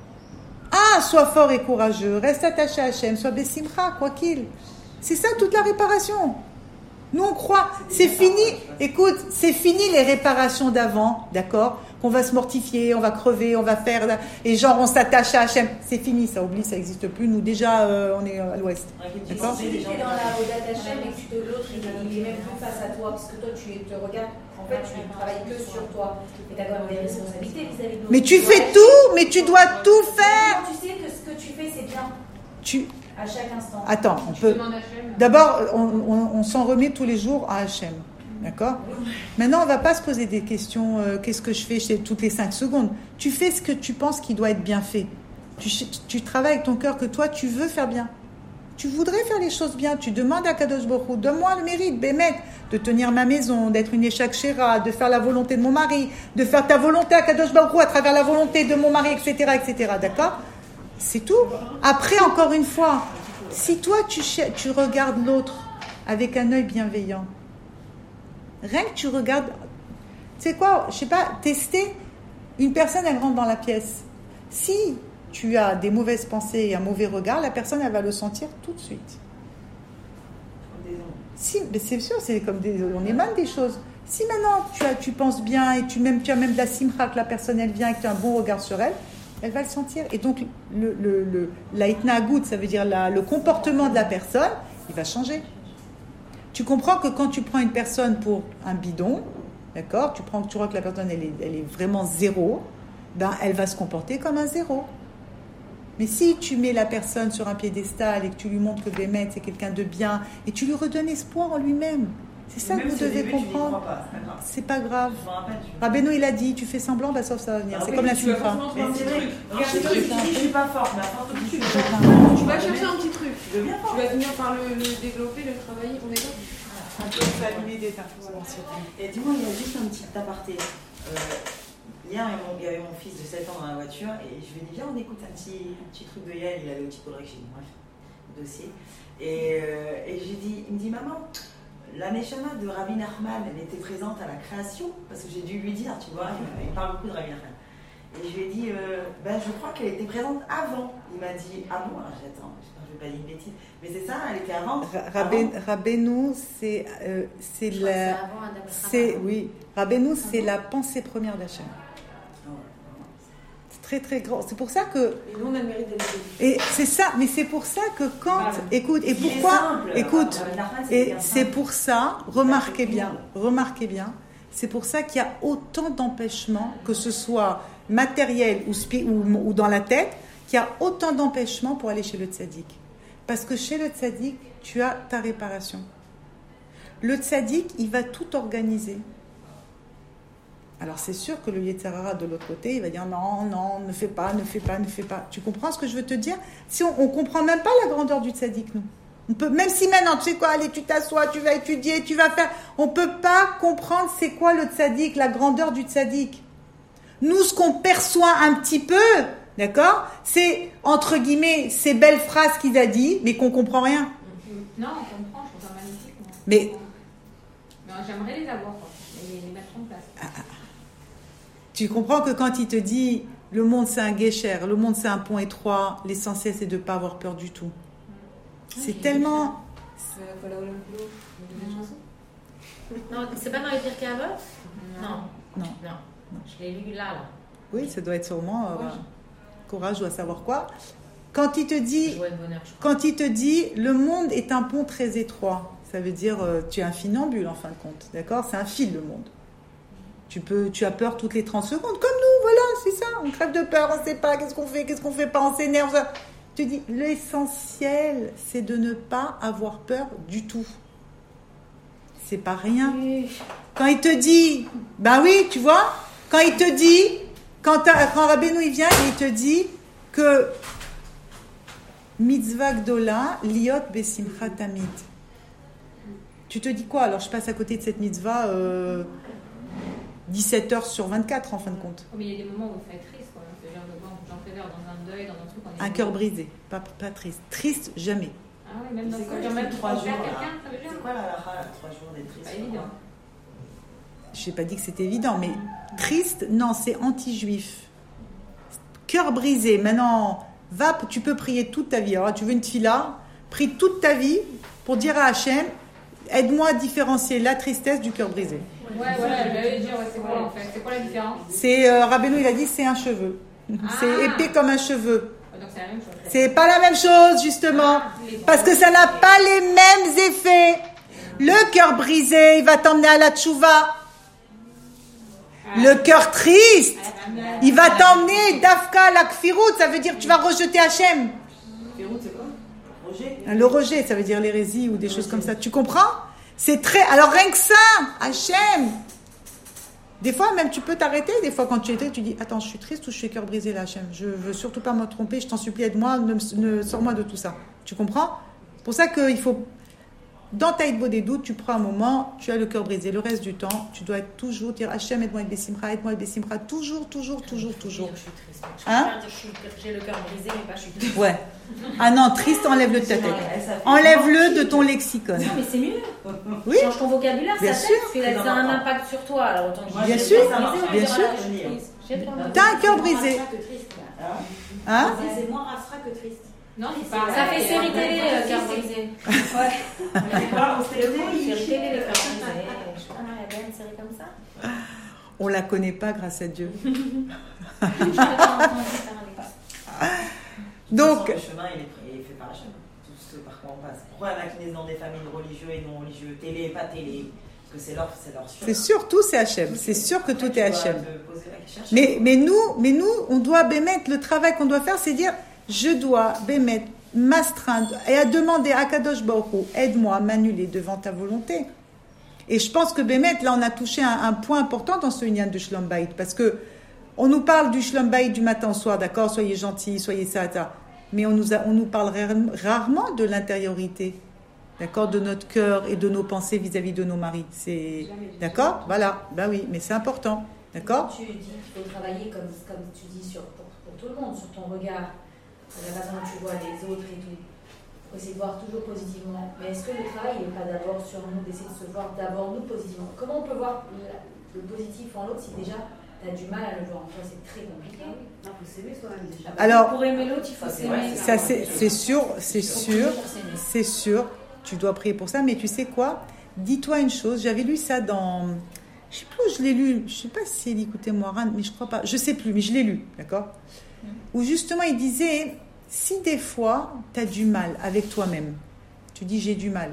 Ah, sois fort et courageux, reste attaché à Hachem, sois bessimcha, quoi qu'il. C'est ça toute la réparation. Nous on croit, c'est fini, écoute, c'est fini les réparations d'avant, d'accord? Qu'on va se mortifier, on va crever, on va faire, et genre on s'attache à Hachem. C'est fini, ça oublie, ça n'existe plus. Nous déjà, euh, on est à l'ouest. D'accord? Si tu es dans la Odat Hachem et que tu te l'autre, il est même plus face à toi, parce que toi tu te regardes, en fait tu ne travailles que sur toi. Et tu as quand même des responsabilités vis-à-vis de l'autre. Mais tu fais tout, mais tu dois tout faire. Tu sais que ce que tu fais c'est bien. Tu... À chaque instant. Attends, on peut. D'abord, on, on, on s'en remet tous les jours à Hachem. D'accord? Maintenant, on ne va pas se poser des questions. Euh, qu'est-ce que je fais chez toutes les cinq secondes? Tu fais ce que tu penses qui doit être bien fait. Tu, tu travailles avec ton cœur que toi, tu veux faire bien. Tu voudrais faire les choses bien. Tu demandes à Kadosh Baruch Hu, donne-moi le mérite, Bémet, de tenir ma maison, d'être une échak Shera, de faire la volonté de mon mari, de faire ta volonté à Kadosh Baruch Hu à travers la volonté de mon mari, et cetera, et cetera. D'accord? C'est tout. Après, encore une fois, si toi, tu, tu regardes l'autre avec un œil bienveillant, rien que tu regardes, tu sais quoi, je sais pas, tester, une personne, elle rentre dans la pièce. Si tu as des mauvaises pensées et un mauvais regard, la personne, elle va le sentir tout de suite. Si, mais c'est sûr, c'est comme des, on émane des choses. Si maintenant, tu, as, tu penses bien et tu, même, tu as même de la simcha, que la personne, elle vient et que tu as un bon regard sur elle, elle va le sentir. Et donc, le, le, le, la itnagout, ça veut dire la, le comportement de la personne, il va changer. Tu comprends que quand tu prends une personne pour un bidon, d'accord, tu, prends, tu vois que la personne, elle est, elle est vraiment zéro, ben, elle va se comporter comme un zéro. Mais si tu mets la personne sur un piédestal et que tu lui montres que Bémet, c'est quelqu'un de bien, et tu lui redonnes espoir en lui-même, c'est ça que vous devez comprendre. C'est pas grave. Rabbeinu, il a dit, tu fais semblant, bah, sauf ça va venir. C'est comme la simcha. Je suis pas forte, mais à force de tu vas chercher un petit truc. Tu vas finir par le, le développer, le travailler, on est là. On peut s'allumer des tas. Et dis-moi, il y a juste un petit aparté. Euh, hier, il y avait mon fils de sept ans dans la voiture et je lui ai dit, viens, on écoute un petit, un petit truc de Yael. Il avait au petit Podrek chez nous, bref, le dossier. Et, euh, et j'ai dit, il me dit, maman, la Neshama de Rabbi Nachman, elle était présente à la création, parce que j'ai dû lui dire, tu vois, il, il parle beaucoup de Rabbi Nachman. Et je lui ai dit, euh, ben, je crois qu'elle était présente avant. Il m'a dit, ah bon, alors j'attends, je ne vais pas dire une bêtise. Mais c'est ça, elle était avant. Rabbeinu, c'est euh, c'est la. C'est, oui, Rabbeinu, c'est la pensée première d'Hachem. C'est très très grand. C'est pour ça que. Et nous, on a le mérite d'être. Et c'est ça, mais c'est pour ça que quand. Ah, écoute, et pourquoi. Simple, écoute, et c'est pour ça, remarquez bien, remarquez bien, c'est pour ça qu'il y a autant d'empêchements, que ce soit matériel ou, spi, ou, ou dans la tête, qu'il y a autant d'empêchements pour aller chez le tzaddik. Parce que chez le tzaddik, tu as ta réparation. Le tzaddik, il va tout organiser. Alors c'est sûr que le Yetzer Hara de l'autre côté, il va dire non, non, ne fais pas, ne fais pas, ne fais pas. Tu comprends ce que je veux te dire? Si on ne comprend même pas la grandeur du tzaddik, nous. On peut, même si maintenant, tu sais quoi, allez, tu t'assois, tu vas étudier, tu vas faire... On ne peut pas comprendre c'est quoi le tzaddik, la grandeur du tzaddik. Nous, ce qu'on perçoit un petit peu, d'accord, c'est, entre guillemets, ces belles phrases qu'il a dit, mais qu'on ne comprend rien. Non, on comprend, je trouve ça magnifique. Moi. Mais... mais j'aimerais les avoir, quoi, et les mettre en place. Ah, ah. Tu comprends que quand il te dit, le monde c'est un guécher, le monde c'est un pont étroit, l'essentiel c'est de ne pas avoir peur du tout. C'est oui, tellement... Non, c'est pas dans les Pirkei Avot? Non. Non. Non. Non. Je l'ai lu là, là. Oui, ça doit être sûrement... Euh, courage. Courage, doit savoir quoi. Quand il te dit... Bonheur, quand il te dit, le monde est un pont très étroit, ça veut dire, euh, tu es un funambule en fin de compte, d'accord? C'est un fil, le monde. Tu, peux, tu as peur toutes les trente secondes, comme nous, voilà, c'est ça. On crève de peur, on ne sait pas, qu'est-ce qu'on fait, qu'est-ce qu'on fait pas, on s'énerve. Je te dis, l'essentiel, c'est de ne pas avoir peur du tout. C'est pas rien. Quand il te dit, ben oui, tu vois, quand il te dit, quand, quand Rabbeinu il vient et il te dit que mitzvah gdola liot besimcha tamid. Tu te dis quoi? Alors je passe à côté de cette mitzvah euh, dix-sept heures sur vingt-quatre en fin de compte. Oh, mais il y a des moments où il faut être triste, quoi. C'est-à-dire, j'en fais vers dans un deuil, dans un truc. On est Un cœur brisé, pas, pas triste. Triste, jamais. Ah oui, même dans C'est ça, quoi, genre même trois pour jours, faire là quelqu'un, ça veut dire. C'est quoi la halakha, là, trois jours d'être triste? C'est pas évident. Je n'ai pas dit que c'était évident, mais triste, non, c'est anti-juif. Cœur brisé, maintenant, va, tu peux prier toute ta vie. Alors, tu veux une tefila, prie toute ta vie pour dire à Hachem, aide-moi à différencier la tristesse du cœur brisé. Ouais, voilà, je l'avais dit, ouais, c'est quoi en fait? C'est quoi la différence? C'est, euh, Rabbeinu, il a dit, c'est un cheveu. Ah. C'est épais comme un cheveu. Donc c'est la même chose. C'est pas la même chose, justement, parce que ça n'a pas les mêmes effets. Le cœur brisé, il va t'emmener à la tchouva. Le cœur triste, il va t'emmener d'Afka à la Kfirut, ça veut dire que tu vas rejeter Hachem. Kfirut, c'est quoi? Rejet. Le rejet, ça veut dire l'hérésie ou des choses comme ça. Tu comprends? C'est très... Alors rien que ça, Hachem. Des fois, même, tu peux t'arrêter. Des fois, quand tu es triste, tu dis, attends, je suis triste ou je suis cœur brisé là, Hachem? Je veux surtout pas me tromper, je t'en supplie, aide-moi, ne, ne, sors-moi de tout ça. Tu comprends? C'est pour ça qu'il faut... Dans ta hitbo des doutes, tu prends un moment, tu as le cœur brisé. Le reste du temps, tu dois être toujours dire Hachem, aide-moi avec Bessimcha, aide-moi avec Bessimcha. Toujours, toujours, toujours, toujours. Je suis triste. Hein? Je suis, j'ai le cœur brisé, mais pas je suis triste. Ouais. Ah non, triste, enlève-le de ta tête. Enlève-le de ton lexicon. Non, mais c'est mieux. Oui. Change ton vocabulaire, Bien ça sûr. t'aide, parce que ça a un impact sur toi. Alors, autant que je Bien dise, sûr, j'ai le cœur brisé, bien je vais sûr. dire, voilà, je suis triste. J'ai le cœur brisé. T'as un cœur brisé. Hein? C'est moins rastra que triste. Non, c'est pas. Ça fait série télé, le cœur brisé. Ouais. Série télé, le cœur brisé. Ah non, il y a bien une série comme ça. On la connaît pas grâce à Dieu. Je n'ai pas entendu parler. Donc, le chemin, il est, il est fait par Hachem. Tout ce par quoi on passe. Pourquoi il y en a qui naissent dans des familles religieux et non religieux? Télé, pas télé. Parce que c'est leur, c'est leur chemin. c'est sûr, tout c'est Hachem. C'est sûr que tout est Hachem. Te poser la question. Mais, mais nous, mais nous, on doit bémettre, le travail qu'on doit faire, c'est dire, je dois bémettre, m'astreindre et à demander à Kadosh Baruch Hu, aide-moi à m'annuler devant ta volonté. Et je pense que bémettre, là, on a touché un, un point important dans ce Inyan de Shlom Bayit, parce que on nous parle du Shlom Bayit du matin au soir, d'accord, soyez gentils, soyez ça, ça. Mais on nous, a, on nous parle rarement de l'intériorité, d'accord, de notre cœur et de nos pensées vis-à-vis de nos maris. C'est, d'accord, voilà, ben oui, mais c'est important, d'accord. Tu dis qu'il faut travailler comme, comme tu dis sur, pour, pour tout le monde, sur ton regard, la façon dont tu vois les autres et tout. Il faut essayer de voir toujours positivement. Mais est-ce que le travail n'est pas d'abord sur nous, d'essayer de se voir d'abord nous positivement? Comment on peut voir le, le positif en l'autre si déjà tu as du mal à le voir en toi? C'est très compliqué. Il faut s'aimer soi-même déjà. Alors, pour aimer l'autre, il faut s'aimer. Ça, c'est, c'est sûr, c'est sûr, c'est sûr, tu dois prier pour ça, mais tu sais quoi? Dis-toi une chose, j'avais lu ça dans, je sais plus où je l'ai lu, je sais pas si c'est l'écouter Moiran, mais je crois pas, je sais plus, mais je l'ai lu, d'accord? Où justement il disait, si des fois tu as du mal avec toi-même, tu dis j'ai du mal,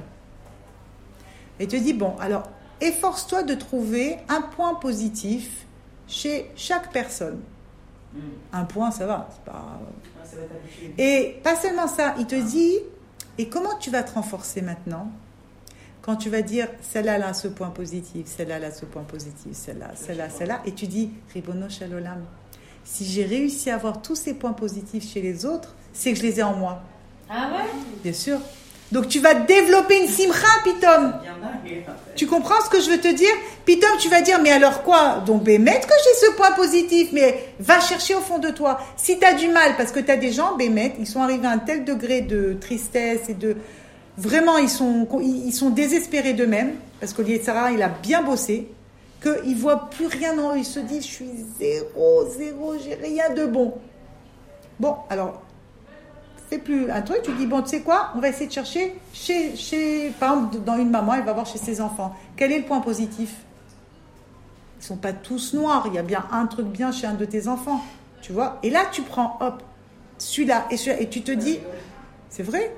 et tu te dis bon, alors efforce-toi de trouver un point positif chez chaque personne. Mm. Un point, ça va, c'est pas... Ah, ça va t'habituer. Et pas seulement ça, il te dit, et comment tu vas te renforcer maintenant? Quand tu vas dire, celle-là elle a ce point positif, celle-là elle a ce point positif, celle-là, celle-là, celle-là, et tu dis, Ribono Shalolam, si j'ai réussi à avoir tous ces points positifs chez les autres, c'est que je les ai en moi. Ah ouais? Bien sûr. Donc tu vas développer une simcha, Pitom. Tu comprends ce que je veux te dire? Pitom, tu vas dire, mais alors quoi? Donc bémet que j'ai ce point positif, mais va chercher au fond de toi. Si tu as du mal, parce que tu as des gens, bémet, ils sont arrivés à un tel degré de tristesse et de... Vraiment, ils sont, ils sont désespérés d'eux-mêmes, parce qu'Olivier Sarah, il a bien bossé, qu'ils ne voient plus rien en eux. Ils se disent, je suis zéro, zéro, j'ai rien de bon. Bon, alors... fais plus un truc, tu dis, bon, tu sais quoi, on va essayer de chercher chez, chez, par exemple, dans une maman, elle va voir chez ses enfants. Quel est le point positif? Ils ne sont pas tous noirs, il y a bien un truc bien chez un de tes enfants, tu vois. Et là, tu prends, hop, celui-là, et, celui-là, et tu te dis, c'est vrai?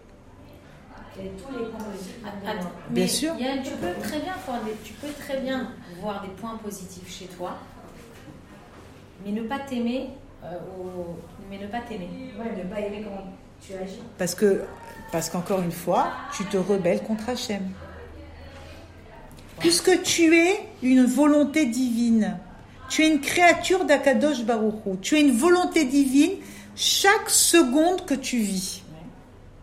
Tous les points positifs. Attends, bien mais sûr. Y a, tu, peux très bien voir des, tu peux très bien voir des points positifs chez toi, mais ne pas t'aimer euh, au... mais ne pas t'aimer. Ouais, ne pas aimer comment tu agis. Parce que, parce qu'encore une fois, tu te rebelles contre Hachem. Puisque tu es une volonté divine, tu es une créature d'Akadosh Baruch Hu, tu es une volonté divine chaque seconde que tu vis. D'accord ?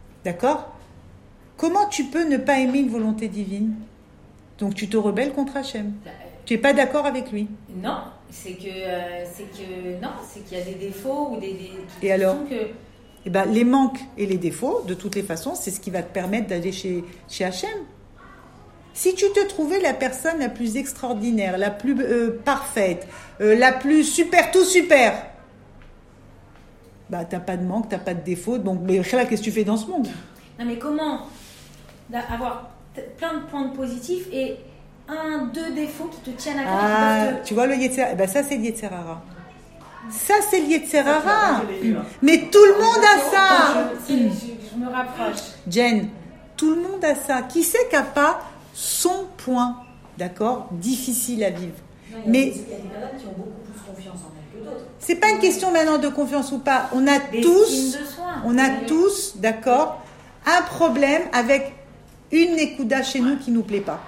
Comment tu peux ne pas aimer une volonté divine ? Donc tu te rebelles contre Hachem. Tu n'es pas d'accord avec lui. Non, c'est que, euh, c'est que, non, c'est qu'il y a des défauts ou des... des et alors que... Eh ben, les manques et les défauts, de toutes les façons, c'est ce qui va te permettre d'aller chez, chez Hachem. Si tu te trouvais la personne la plus extraordinaire, la plus euh, parfaite, euh, la plus super, tout super, bah t'as pas de manque, t'as pas de défaut, donc mais là, qu'est-ce que tu fais dans ce monde ? Non mais comment avoir plein de points positifs et un, deux défauts qui te tiennent à cœur. Ah, te... tu vois le Yetzer, eh ben ça c'est le Yetzer Hara. Ça c'est le Yetzer Hara. Mais tout le monde a ça. Je, je, je me rapproche. Jen, tout le monde a ça. Qui c'est qui n'a pas son point, d'accord, difficile à vivre. Non, mais il y a des personnes qui ont beaucoup plus confiance en elles que d'autres. C'est pas une question maintenant de confiance ou pas. On a des tous, de soin. on a tous, d'accord, un problème avec une Nekuda chez nous qui nous plaît pas.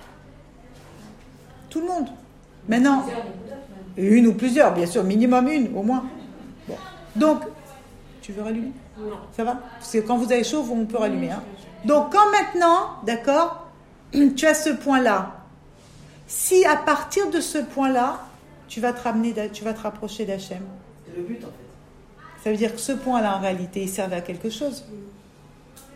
Tout le monde. Maintenant, une ou plusieurs, bien sûr, minimum une, au moins. Bon. Donc, tu veux rallumer ? Non. Ça va ? Parce que quand vous avez chaud, on peut rallumer. Hein. Donc, quand maintenant, d'accord, tu as ce point-là, si à partir de ce point-là, tu vas te ramener, tu vas te rapprocher d'Hachem. C'est le but, en fait. Ça veut dire que ce point-là, en réalité, il servait à quelque chose. D'accord ?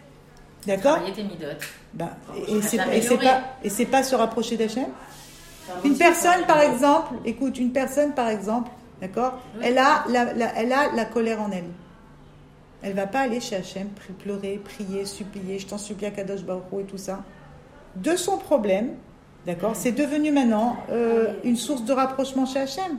Travailler tes midotes. Ben, et, et, c'est, et, c'est pas, et c'est pas se rapprocher d'Hachem ? Une personne, par exemple, écoute, une personne, par exemple, d'accord, elle a la, la, elle a la colère en elle. Elle va pas aller chez Hachem, pleurer, prier, supplier, je t'en supplie à Kadosh Baruch Hu et tout ça. De son problème, d'accord, c'est devenu maintenant euh, une source de rapprochement chez Hachem.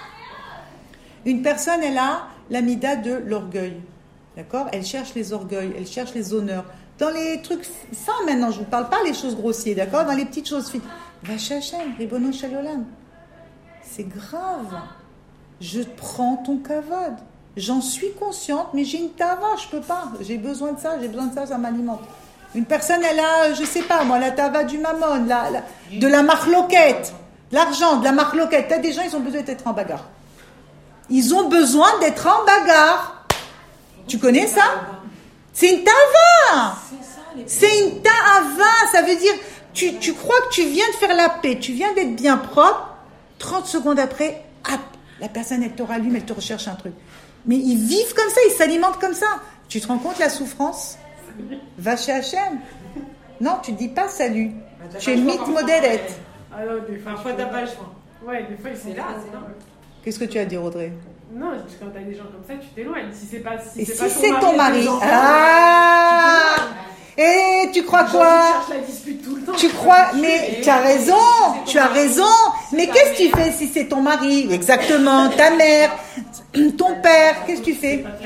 Une personne, elle a la mida de l'orgueil, d'accord, elle cherche les orgueils, elle cherche les honneurs. Dans les trucs fins maintenant, je ne vous parle pas les choses grossières, d'accord, dans les petites choses fines. Va chez Hachem, Ribono Shel Olam. C'est grave. Je prends ton kavod. J'en suis consciente, mais j'ai une tava, je peux pas. J'ai besoin de ça, j'ai besoin de ça, ça m'alimente. Une personne, elle a, je sais pas, moi, la tava du mammon, la, la, de la marloquette, l'argent, de la marloquette. T'as des gens, ils ont besoin d'être en bagarre. Ils ont besoin d'être en bagarre. Tu connais ça ? C'est une tava. C'est une tava. Ça veut dire, tu, tu crois que tu viens de faire la paix, tu viens d'être bien propre. trente secondes après, hop, la personne, elle te rallume, elle te recherche un truc. Mais ils vivent comme ça, ils s'alimentent comme ça. Tu te rends compte la souffrance ? Va chez Hachem. Non, tu ne dis pas salut. Bah, tu es mythe modélette. Ah non, des fois, parfois, t'as pas le choix. Ouais, des fois, c'est là, c'est là. Qu'est-ce que tu as dit, Audrey ? Non, quand t'as des gens comme ça, tu t'éloignes. Si c'est pas, si Et c'est si pas c'est ton ton mari, mari, enfants, ah, et tu crois quoi ? Tu cherches la dispute tout le temps. Tu crois, mais tu as raison, tu as raison. Mais qu'est-ce que tu fais si c'est ton mari ? Exactement, ta mère, ton père, qu'est-ce que tu fais ? Moi,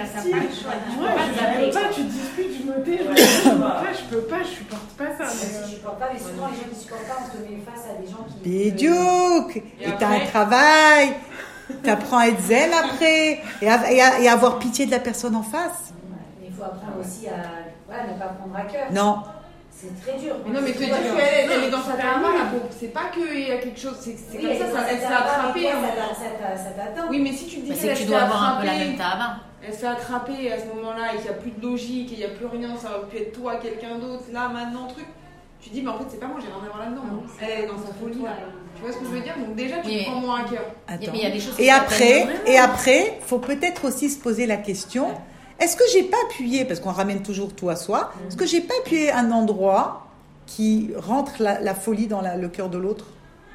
je peux pas, tu disputes, je me tais, je peux pas, je peux pas, je supporte pas ça. Je supporte pas, mais souvent les gens qui supportent pas, on se met face à des gens qui... Bidiouk. Et t'as un travail, t'apprends à être zen après, et à, et, à, et à avoir pitié de la personne en face. Mais il faut apprendre aussi à voilà, ne pas prendre à cœur. Non. C'est très dur. Mais non, mais te dire qu'elle elle est dans sa tava, la pauvre, c'est pas qu'il y a quelque chose, c'est, c'est Oui, comme ça, ça, elle s'est attrapée. Ça, ça, ça t'atteint. Oui, mais si tu te dis Bah, c'est qu'elle que tu s'est dois avoir un peu la attrapée, même tava. elle s'est attrapée à ce moment-là et qu'il n'y a plus de logique et il n'y a plus rien, ça aurait pu être toi, quelqu'un d'autre, là, maintenant, truc. Tu dis, mais en fait, c'est pas moi, j'ai rien à voir là-dedans. Non, Elle est dans sa folie. Tu vois ce que je veux dire ? Donc, déjà, tu Oui. prends moins à cœur. Attends. Mais il y a des choses qui Et après, s'appellent et après, faut peut-être aussi se poser la question, est-ce que j'ai pas appuyé, parce qu'on ramène toujours tout à soi, est-ce que j'ai pas appuyé un endroit qui rentre la, la folie dans la, le cœur de l'autre ?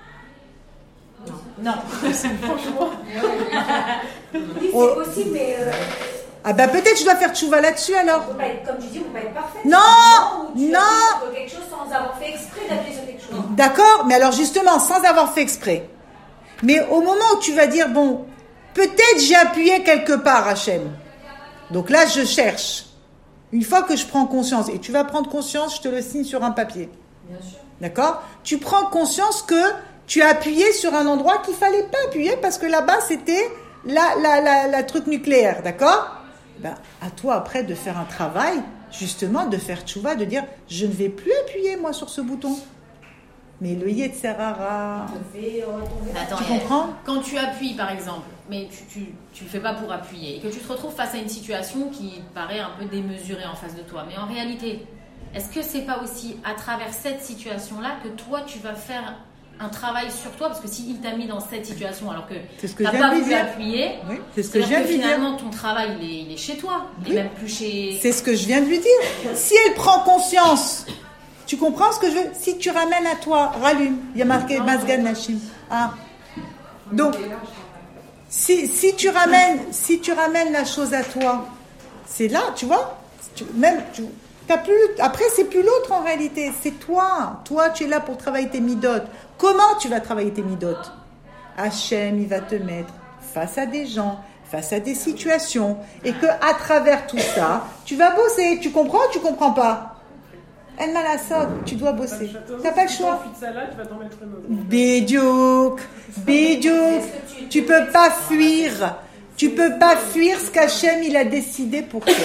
Non. Franchement. Oui, c'est possible, mais euh, Ah ben peut-être je dois faire tchouva là-dessus alors. faut pas être, comme tu dis, il ne faut pas être parfaite. Non, Tu non. appuies sur quelque chose sans avoir fait exprès d'appuyer sur quelque chose. D'accord, mais alors justement, sans avoir fait exprès. Mais au moment où tu vas dire, bon, peut-être j'ai appuyé quelque part, Hachem. Donc là, je cherche. Une fois que je prends conscience, et tu vas prendre conscience, je te le signe sur un papier. Bien sûr. D'accord ? Tu prends conscience que tu as appuyé sur un endroit qu'il ne fallait pas appuyer parce que là-bas, c'était la, la, la, la truc nucléaire, d'accord? Ben, à toi après de faire un travail, justement, de faire tchouva, de dire, je ne vais plus appuyer moi sur ce bouton. Mais le Yetzerara, Attends, tu comprends? Quand tu appuies, par exemple, mais tu tu le fais pas pour appuyer, et que tu te retrouves face à une situation qui paraît un peu démesurée en face de toi, mais en réalité, est-ce que c'est pas aussi à travers cette situation-là que toi tu vas faire un travail sur toi? Parce que s'il t'a mis dans cette situation alors que c'est ce que t'as je viens pas de voulu dire. appuyer, Oui, c'est ce que je c'est-à-dire viens que de lui dire. finalement ton travail il est, il est chez toi, et Oui. même plus chez... C'est ce que je viens de lui dire. Si elle prend conscience, tu comprends ce que je veux? Si tu ramènes à toi, rallume. Il y a marqué Mazgan Nashim. Ah. Donc, si, si tu ramènes, si tu ramènes la chose à toi, c'est là, tu vois. Tu, même, tu, t'as plus. Après, c'est plus l'autre en réalité. C'est toi. Toi, tu es là pour travailler tes midotes. Comment tu vas travailler tes midotes? Hachem, il va te mettre face à des gens, face à des situations, et que à travers tout ça, tu vas bosser. Tu comprends ou tu comprends pas? Elle m'a la sorte, tu dois bosser. T'as pas le choix. Bédiouk, bédiouk. Tu peux pas fuir. Tu peux pas fuir ce qu'Hachem il a décidé pour toi.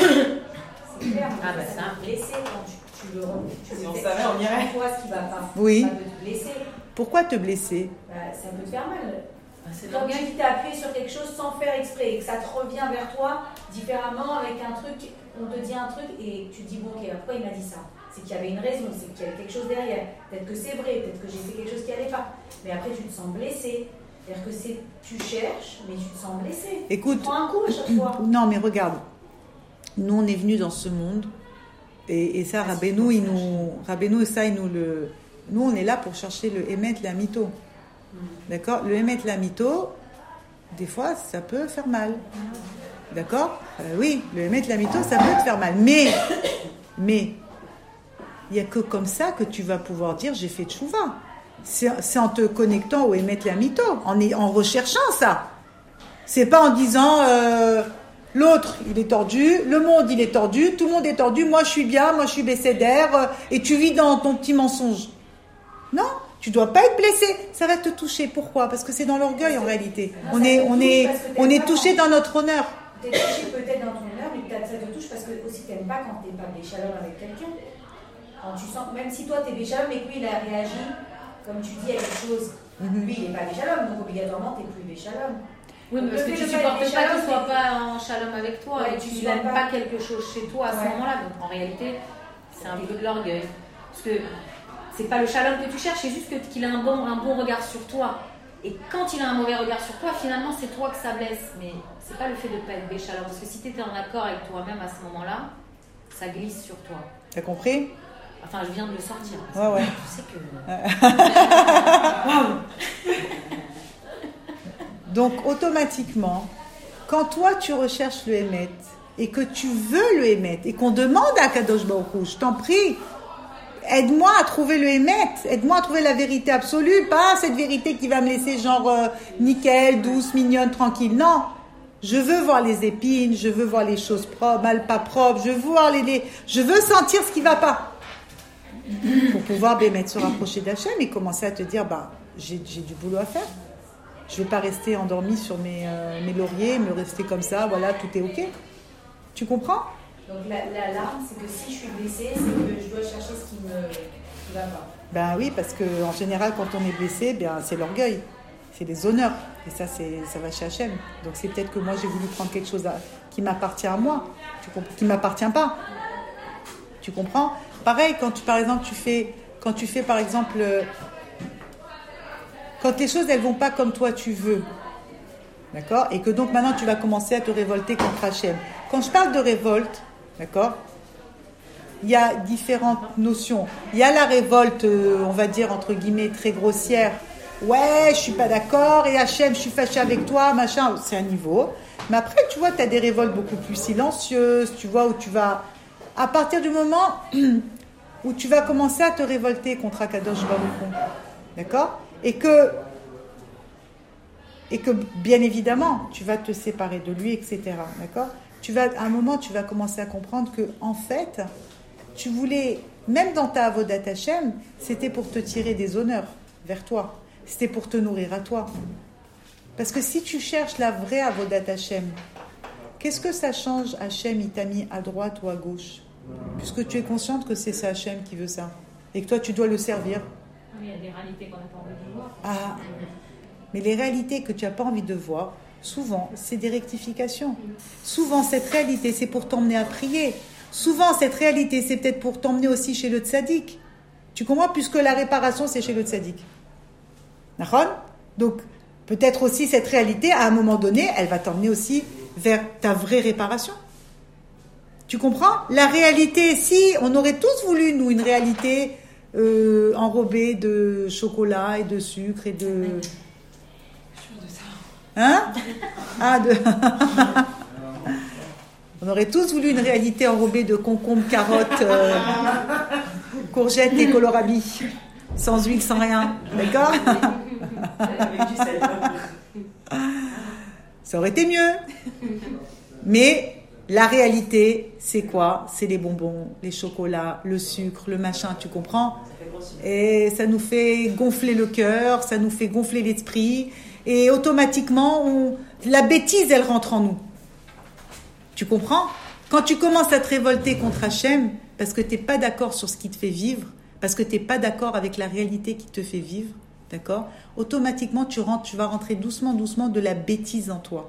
Ah bah ça, blessé quand tu, tu le tu Si le on fais, savait, on irait. toi ce qui va pas. Oui. Ça peut te blesser. Pourquoi te blesser? Bah, ça peut te faire mal. C'est Quand l'orgueil. tu t'es appuyé sur quelque chose sans faire exprès et que ça te revient vers toi différemment avec un truc, on te dit un truc et tu te dis bon ok, pourquoi il m'a dit ça? C'est qu'il y avait une raison, c'est qu'il y avait quelque chose derrière. Peut-être que c'est vrai, peut-être que j'ai fait quelque chose qui allait pas. Mais après tu te sens blessé. C'est-à-dire que c'est, tu cherches, mais tu te sens blessé. Écoute, tu prends un coup à chaque fois. Non mais regarde, nous on est venus dans ce monde et, et ça Rabbeinu il nous, Rabbeinu ça il nous le, nous on est là pour chercher le émet la mytho, d'accord? Le émet la mytho, des fois ça peut faire mal, d'accord? Euh, oui, le émet la mytho ça peut te faire mal, mais mais il y a que comme ça que tu vas pouvoir dire j'ai fait tchouva. C'est, c'est en te connectant au émet la mytho, en, en recherchant ça. C'est pas en disant euh, l'autre il est tordu, le monde il est tordu, tout le monde est tordu, moi je suis bien, moi je suis bécédaire, euh, et tu vis dans ton petit mensonge. Non, tu dois pas être blessé, ça va te toucher. Pourquoi? Parce que c'est dans l'orgueil en réalité. Non, On ça est, te on touche est, parce que on t'aimes est pas touché quand- dans notre honneur. T'es touché peut-être dans ton honneur, mais peut-être ça te touche parce que aussi t'aimes pas quand t'es pas béchalom avec quelqu'un. Quand tu sens, même si toi t'es béchalom mais que lui il a réagi, comme tu dis, à quelque chose, Mhm. lui il n'est pas béchalom, donc obligatoirement t'es plus béchalom. Oui, mais parce que Le tu fait de supportes pas être pas qu'il shalom, soit c'est- pas en shalom avec toi, Ouais, et tu tu supportes n'aimes pas pas. quelque chose chez toi à ce Ouais. moment-là. Donc en réalité, c'est un peu de l'orgueil. Parce que c'est pas le shalom que tu cherches, c'est juste que- qu'il a un bon, un bon regard sur toi. Et quand il a un mauvais regard sur toi, finalement c'est toi que ça blesse. Mais c'est pas le fait de pas être béchalom. Parce que si tu étais en accord avec toi-même à ce moment-là, ça glisse sur toi. T'as compris? Enfin, je viens de le sortir. Ouais, ouais. Tu sais que. Donc automatiquement, quand toi tu recherches le émet et que tu veux le émet et qu'on demande à Kadosh Baruch Hu, je t'en prie, aide-moi à trouver le émet, aide-moi à trouver la vérité absolue, pas cette vérité qui va me laisser genre euh, nickel, douce, mignonne, tranquille. Non, je veux voir les épines, je veux voir les choses propres, mal pas propres, je veux voir les, les je veux sentir ce qui va pas pour pouvoir bémettre, se rapprocher d'Hachem et commencer à te dire bah j'ai, j'ai du boulot à faire. Je ne vais pas rester endormie sur mes, euh, mes lauriers, me rester comme ça, voilà, tout est ok. Tu comprends? Donc la- l'alarme, c'est que si je suis blessée, c'est que je dois chercher ce qui ne qui va pas. Ben oui, parce qu'en général, quand on est blessé, ben, c'est l'orgueil, c'est les honneurs. Et ça, c'est, ça va chez Hachem. Donc c'est peut-être que moi, j'ai voulu prendre quelque chose à, qui m'appartient à moi, tu comprends, qui ne m'appartient pas. Tu comprends? Pareil, quand tu, par exemple, tu fais, quand tu fais, par exemple, euh, quand les choses, elles vont pas comme toi tu veux, d'accord? Et que donc maintenant, tu vas commencer à te révolter contre Hachem. Quand je parle de révolte, d'accord? Il y a différentes notions. Il y a la révolte, euh, on va dire, entre guillemets, très grossière. Ouais, je suis pas d'accord, et Hachem, je suis fâché avec toi, machin, c'est un niveau. Mais après, tu vois, tu as des révoltes beaucoup plus silencieuses, tu vois, où tu vas... À partir du moment où tu vas commencer à te révolter contre Akadosh Baruch Hu, d'accord? Et que, et que, bien évidemment, tu vas te séparer de lui, et cetera. D'accord? Tu vas, à un moment, tu vas commencer à comprendre que, en fait, tu voulais, même dans ta Avodat Hashem, c'était pour te tirer des honneurs vers toi. C'était pour te nourrir à toi. Parce que si tu cherches la vraie avodat Hashem, qu'est-ce que ça change Hashem, il t'a mis à droite ou à gauche? Puisque tu es consciente que c'est ça Hashem qui veut ça. Et que toi, tu dois le servir. Il y a des réalités qu'on n'a pas envie de voir. Ah, mais les réalités que tu n'as pas envie de voir, souvent, c'est des rectifications. Souvent, cette réalité, c'est pour t'emmener à prier. Souvent, cette réalité, c'est peut-être pour t'emmener aussi chez le tzaddik. Tu comprends? Puisque la réparation, c'est chez le tzaddik. D'accord? Donc, peut-être aussi cette réalité, à un moment donné, elle va t'emmener aussi vers ta vraie réparation. Tu comprends? La réalité, si on aurait tous voulu, nous, une réalité euh, enrobée de chocolat et de sucre et de... Hein? Ah, de... On aurait tous voulu une réalité enrobée de concombres, carottes, euh, courgettes et kohlrabi. Sans huile, sans rien. D'accord? Avec du sel. Ça aurait été mieux. Mais la réalité, c'est quoi? C'est les bonbons, les chocolats, le sucre, le machin, tu comprends? Et ça nous fait gonfler le cœur, ça nous fait gonfler l'esprit. Et automatiquement, on... la bêtise, elle rentre en nous. Tu comprends? Quand tu commences à te révolter contre Hachem, parce que tu n'es pas d'accord sur ce qui te fait vivre, parce que tu n'es pas d'accord avec la réalité qui te fait vivre, d'accord? Automatiquement, tu, rentres, tu vas rentrer doucement, doucement de la bêtise en toi.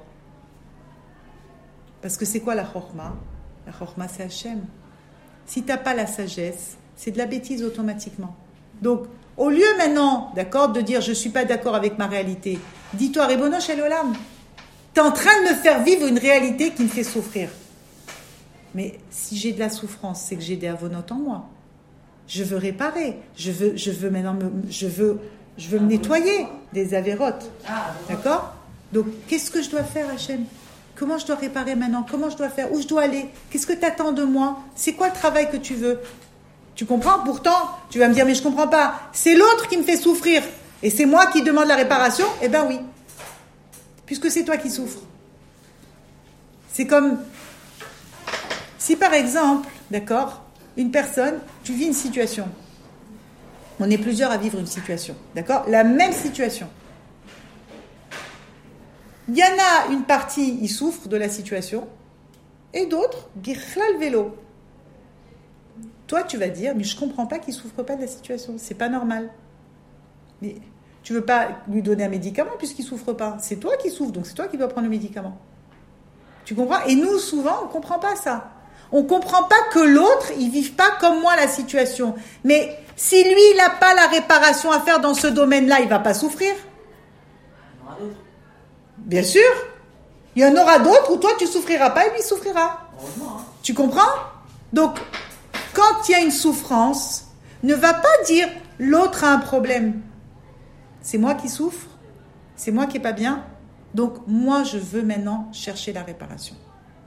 Parce que c'est quoi la chorma? La chorma, c'est Hachem. Si tu n'as pas la sagesse, c'est de la bêtise automatiquement. Donc, au lieu maintenant, d'accord, de dire je ne suis pas d'accord avec ma réalité, dis-toi, Ribono Shel Olam, tu es en train de me faire vivre une réalité qui me fait souffrir. Mais si j'ai de la souffrance, c'est que j'ai des avonotes en moi. Je veux réparer. Je veux, je veux maintenant me, je veux, je veux me nettoyer des avérotes. D'accord? Donc, qu'est-ce que je dois faire, Hachem? Comment je dois réparer maintenant? Comment je dois faire? Où je dois aller? Qu'est-ce que tu attends de moi? C'est quoi le travail que tu veux? Tu comprends? Pourtant, tu vas me dire, mais je ne comprends pas. C'est l'autre qui me fait souffrir. Et c'est moi qui demande la réparation? Eh bien oui. Puisque c'est toi qui souffres. C'est comme... Si par exemple, d'accord, une personne, tu vis une situation. On est plusieurs à vivre une situation. D'accord? La même situation. Il y en a une partie, ils souffrent de la situation. Et d'autres, birchlal vélo. Toi, tu vas dire, mais je ne comprends pas qu'il ne souffre pas de la situation. C'est pas normal. Mais tu ne veux pas lui donner un médicament puisqu'il ne souffre pas. C'est toi qui souffres, donc c'est toi qui dois prendre le médicament. Tu comprends? Et nous, souvent, on ne comprend pas ça. On ne comprend pas que l'autre, il ne vive pas comme moi la situation. Mais si lui, il n'a pas la réparation à faire dans ce domaine-là, il ne va pas souffrir. Il y en aura d'autres. Bien sûr. Il y en aura d'autres où toi, tu ne souffriras pas et lui souffrira. Heureusement. Hein. Tu comprends? Donc, quand il y a une souffrance, ne va pas dire l'autre a un problème. C'est moi qui souffre, c'est moi qui n'ai pas bien, donc moi je veux maintenant chercher la réparation.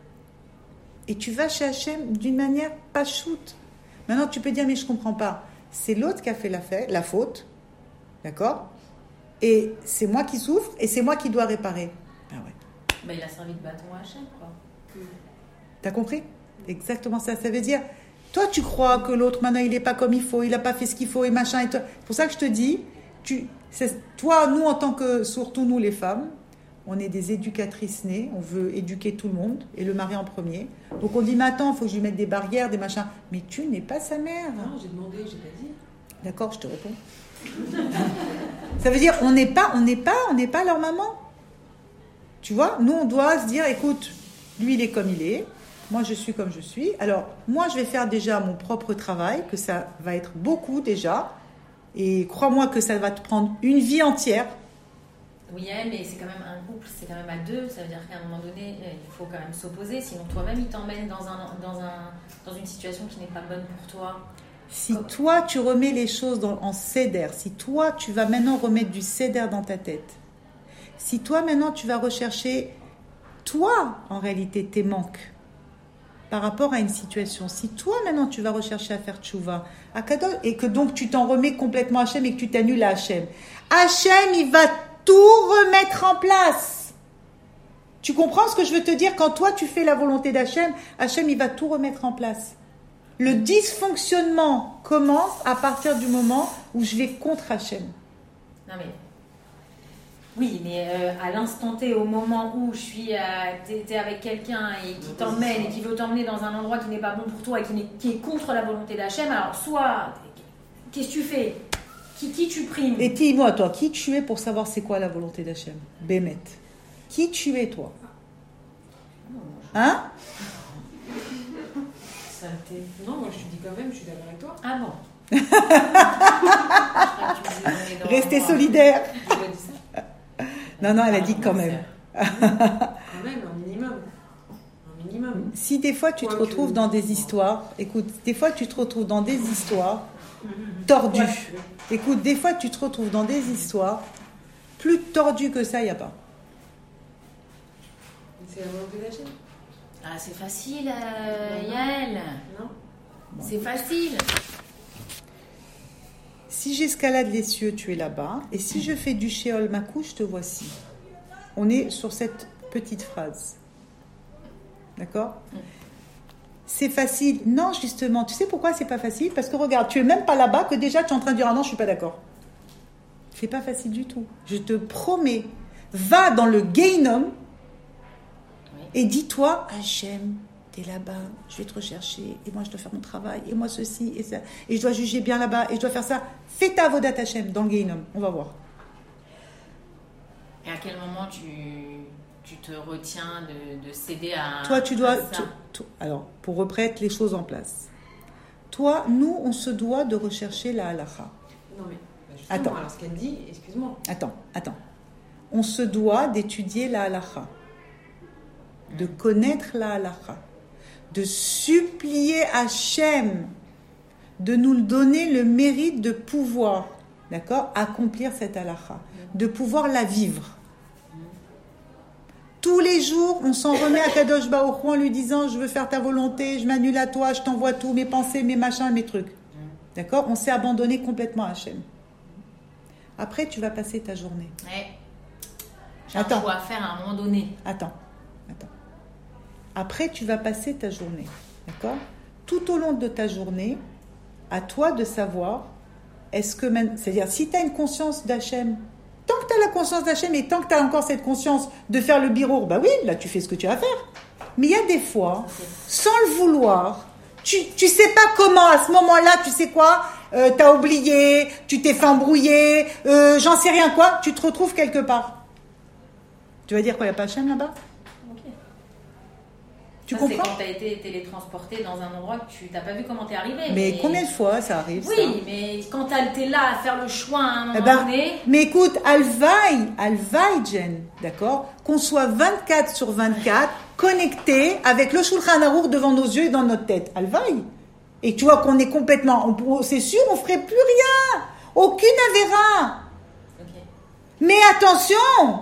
Et tu vas chez Hachem d'une manière pas shoot. Maintenant tu peux dire mais je ne comprends pas. C'est l'autre qui a fait la, fait, la faute, d'accord? Et c'est moi qui souffre et c'est moi qui dois réparer. Ah ouais. Bah, il a servi de bâton à Hachem, quoi. T'as compris? Exactement ça, ça veut dire... Toi, tu crois que l'autre, maintenant, il n'est pas comme il faut, il n'a pas fait ce qu'il faut, et machin, et toi. C'est pour ça que je te dis, tu, c'est, toi, nous, en tant que, surtout nous, les femmes, on est des éducatrices nées, on veut éduquer tout le monde, et le mari en premier. Donc, on dit, mais attends, il faut que je lui mette des barrières, des machins. Mais tu n'es pas sa mère. Non, j'ai demandé, j'ai pas dit. D'accord, je te réponds. Ça veut dire, on n'est pas, on n'est pas, on n'est pas leur maman. Tu vois, nous, on doit se dire, écoute, lui, il est comme il est. Moi, je suis comme je suis. Alors, moi, je vais faire déjà mon propre travail, que ça va être beaucoup déjà. Et crois-moi que ça va te prendre une vie entière. Oui, mais c'est quand même un couple, c'est quand même à deux. Ça veut dire qu'à un moment donné, il faut quand même s'opposer. Sinon, toi-même, il t'emmène dans, un, dans, un, dans une situation qui n'est pas bonne pour toi. Si Comme... toi, tu remets les choses dans, en céder, si toi, tu vas maintenant remettre du céder dans ta tête, si toi, maintenant, tu vas rechercher, toi, en réalité, tes manques, par rapport à une situation, si toi maintenant tu vas rechercher à faire tchouva, à Kadosh, et que donc tu t'en remets complètement à Hachem et que tu t'annules à Hachem, Hachem il va tout remettre en place. Tu comprends ce que je veux te dire? Quand toi tu fais la volonté d'Hachem, Hachem il va tout remettre en place. Le dysfonctionnement commence à partir du moment où je vais contre Hachem. Non mais Oui, mais euh, à l'instant T, au moment où je suis, euh, t'es, t'es avec quelqu'un et qui t'emmène et qui veut t'emmener dans un endroit qui n'est pas bon pour toi et qui, n'est, qui est contre la volonté d'Hachem, alors soit, qu'est-ce que tu fais? Qui, qui tu primes? Et dis-moi, toi, qui tu es pour savoir c'est quoi la volonté d'Hachem? Bémet. Qui tu es, toi? Hein? Saleté. Non, moi je te dis quand même, je suis d'accord avec toi. Ah bon. Restez solidaires. Tu as dit ça? Non, non, elle a dit quand même. Quand même, un minimum. Un minimum. Si des fois tu te Quoi retrouves que- dans des histoires, écoute, des fois tu te retrouves dans des histoires tordues. Écoute, des fois tu te retrouves dans des histoires plus tordues que ça, il n'y a pas. C'est la volonté d'Hachem. Ah, c'est facile, euh, Yael. Non? C'est facile. Si j'escalade les cieux, tu es là-bas. Et si je fais du Sheol Makou, je te voici. On est sur cette petite phrase. D'accord? C'est facile. Non, justement. Tu sais pourquoi c'est pas facile? Parce que regarde, tu es même pas là-bas que déjà tu es en train de dire ah non, je suis pas d'accord. C'est pas facile du tout. Je te promets. Va dans le Geinom et dis-toi Hachem, t'es là-bas, je vais te rechercher, et moi je dois faire mon travail, et moi ceci, et ça, et je dois juger bien là-bas, et je dois faire ça. Fais ta avodat Hachem dans le Geinom, on va voir. Et à quel moment tu, tu te retiens de, de céder à Toi, tu dois. à ça tu- tu- alors, pour reprendre les choses en place. Toi, nous, on se doit de rechercher la halacha. Non, mais bah, justement, Attends. alors ce qu'elle dit, excuse-moi. Attends, attends. On se doit d'étudier la halacha, de connaître la halacha, de supplier Hachem de nous donner le mérite de pouvoir, d'accord, accomplir cette halacha, de pouvoir la vivre. Tous les jours, on s'en remet à Kadosh Baruch Hu en lui disant je veux faire ta volonté, je m'annule à toi, je t'envoie tout, mes pensées, mes machins, mes trucs. D'accord? On s'est abandonné complètement à Hachem. Après, tu vas passer ta journée. Ouais. J'ai Attends. un choix à faire à un moment donné. Attends, attends. Après, tu vas passer ta journée. D'accord? Tout au long de ta journée, à toi de savoir, est-ce que même, c'est-à-dire, si tu as une conscience d'Hachem, tant que tu as la conscience d'Hachem et tant que tu as encore cette conscience de faire le birour, bah oui, là, tu fais ce que tu as à faire. Mais il y a des fois, sans le vouloir, tu tu sais pas comment, à ce moment-là, tu sais quoi, euh, tu as oublié, tu t'es fait embrouiller, euh, j'en sais rien quoi, tu te retrouves quelque part. Tu vas dire quoi, il n'y a pas Hachem là-bas? Tu Ça, comprends? c'est quand tu as été télétransporté dans un endroit que tu n'as pas vu comment t'es arrivé. Mais combien de fois ça arrive? Oui, ça mais quand tu es là à faire le choix à un moment Eh ben, donné. mais écoute, Alvaï, Alvaï, Jen, d'accord? Qu'on soit vingt-quatre sur vingt-quatre connectés avec le Shulchan Arour devant nos yeux et dans notre tête. Alvaï. Et tu vois qu'on est complètement, on- c'est sûr, on ferait plus rien. Aucune avéra. Ok. Mais attention!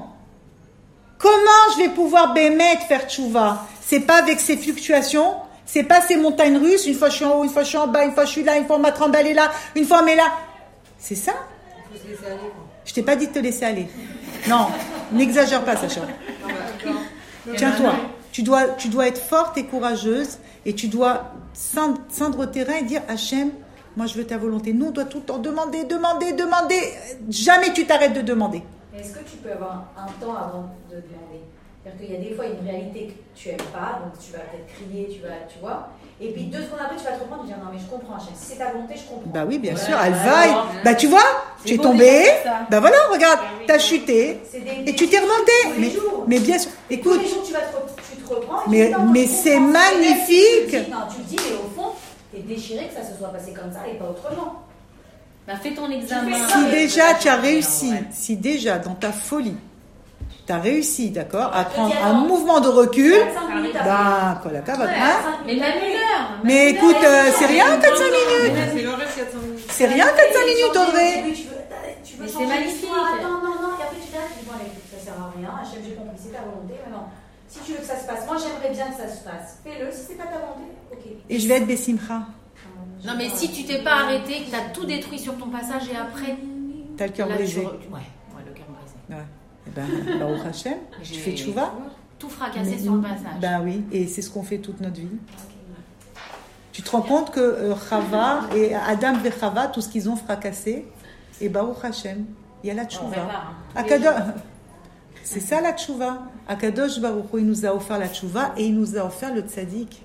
Comment je vais pouvoir bémet faire tchouva? C'est pas avec ces fluctuations, c'est pas ces montagnes russes, une fois je suis en haut, une fois je suis en bas, une fois je suis là, une fois on m'a tremballé là, une fois on met là. C'est ça? Il faut se laisser aller, quoi. Je t'ai pas dit de te laisser aller. Non, n'exagère pas, Sacha. Non, bah, d'accord. Tiens-toi. Tu dois, tu dois être forte et courageuse et tu dois cindre, cindre au terrain et dire Hachem, moi je veux ta volonté. Nous, on doit tout le temps demander, demander, demander. Jamais tu t'arrêtes de demander. Mais est-ce que tu peux avoir un temps avant de demander? C'est-à-dire qu'il y a des fois une réalité que tu n'aimes pas, donc tu vas peut-être crier, tu vas, tu vois. Et puis deux secondes après, tu vas te reprendre et dire non, mais je comprends, Hachem. Si c'est ta volonté, je comprends. Bah oui, bien Ouais, sûr, elle ouais, vaille. ouais. Bah tu vois, C'est tu es beau tombé. déjà, ça. Bah voilà, regarde, t'as chuté C'est des- et des tu t'es trucs remonté. tous les Mais, jours. mais bien sûr, Tous écoute, les jours, tu, vas te, re- tu te reprends. et tu Mais- dis, non, moi, mais je c'est comprends. magnifique. Tu te dis, non, tu te dis, mais au fond, t'es déchiré que ça se soit passé comme ça et pas autrement. Bah, fais ton examen. fais ça, si mais- déjà tu as Ouais. réussi, si déjà dans ta folie, tu as réussi, d'accord, à Je prendre dis, un attends. mouvement de recul, cinq minutes après. bah, quoi, la cavale, Ouais, hein. cinq Mais minutes même après. une heure. Mais même une écoute, heure, euh, elle c'est est rien, dans- quatre-cinq minutes. Mais là, c'est l'horaire, quatre cents minutes. C'est rien, quatre cinq minutes, Audrey. Oui, tu veux, tu veux Mais changer c'est magnifique. l'histoire. Attends, non, non. Et après, tu viens, tu dis, bon, allez, ça sert à rien. Hachem, j'ai compris, c'est ta volonté. Mais non. Si tu veux que ça se passe, moi, j'aimerais bien que ça se passe. Fais-le. Si c'est pas ta volonté, ok. Et je vais être Bessimcha. Non, mais si tu t'es pas arrêté, que tu as tout détruit sur ton passage et après. T'as le cœur là, tu brisé. re- Ouais, ouais, le cœur brisé. Ouais. Eh ben, Baruch Hashem, tu J'ai- fais tchouva. Tout fracassé sur le passage. Ben oui, et c'est ce qu'on fait toute notre vie. Tu te rends compte que euh, Chava et Adam et Chava, tout ce qu'ils ont fracassé, et Baruch Hashem, il y a la On tchouva. répare, hein. Akado- C'est ça la tchouva. Akadosh Baruch Hu, il nous a offert la tchouva et il nous a offert le tzaddik.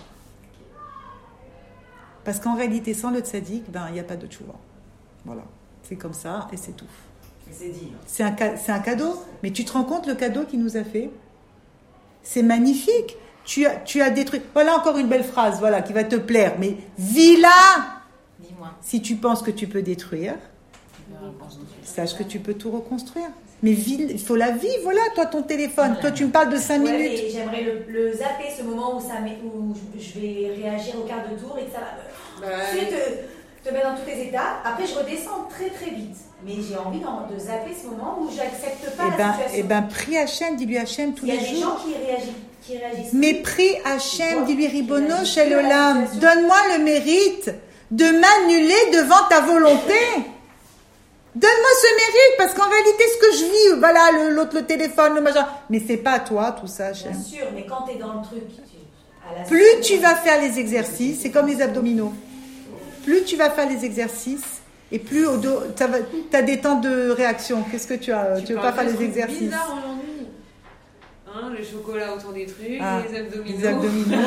Parce qu'en réalité, sans le tzaddik, ben, il n'y a pas de tchouva. Voilà. C'est comme ça et c'est tout. C'est dit. C'est un, c'est un cadeau. Mais tu te rends compte le cadeau qu'il nous a fait? C'est magnifique. Tu as, tu as détruit. Voilà encore une belle phrase, voilà, qui va te plaire. Mais vis-la. Dis-moi. Si tu penses que tu peux détruire, sache que tu peux tout reconstruire. Mais vis, il faut la vivre, voilà, toi, ton téléphone. Toi, tu me parles de cinq Ouais, minutes. mais j'aimerais le, le zapper, ce moment où, ça met, où je vais réagir au quart de tour et que ça va me... Bah, Tu sais, te, te mettre dans tous les états. Après, je redescends très très vite. Mais j'ai envie d'en- de zapper ce moment où j'accepte pas Eh la ben, situation. eh ben, prie Hachem, dis-lui Hachem tous Il y les a des jours. gens qui réagissent. Qui réagissent Mais plus. prie Hachem, dis-lui Ribono Réagissent Shel plus à la Olam, situation. donne-moi le mérite de m'annuler devant ta volonté. Donne-moi ce mérite, parce qu'en réalité, ce que je vis, voilà, le- l'autre, le téléphone, le machin, mais c'est pas à toi, tout ça, Hachem. Bien sûr, mais quand tu es dans le truc, tu- à la Plus seconde- tu vas faire les exercices, c'est comme les abdominaux. Plus tu vas faire les exercices, et plus tu as des temps de réaction. Qu'est-ce que tu as Tu veux pas parles faire de les trucs exercices? bizarres aujourd'hui. Hein, le chocolat autour des trucs, Ah, les abdominaux. Les abdominaux.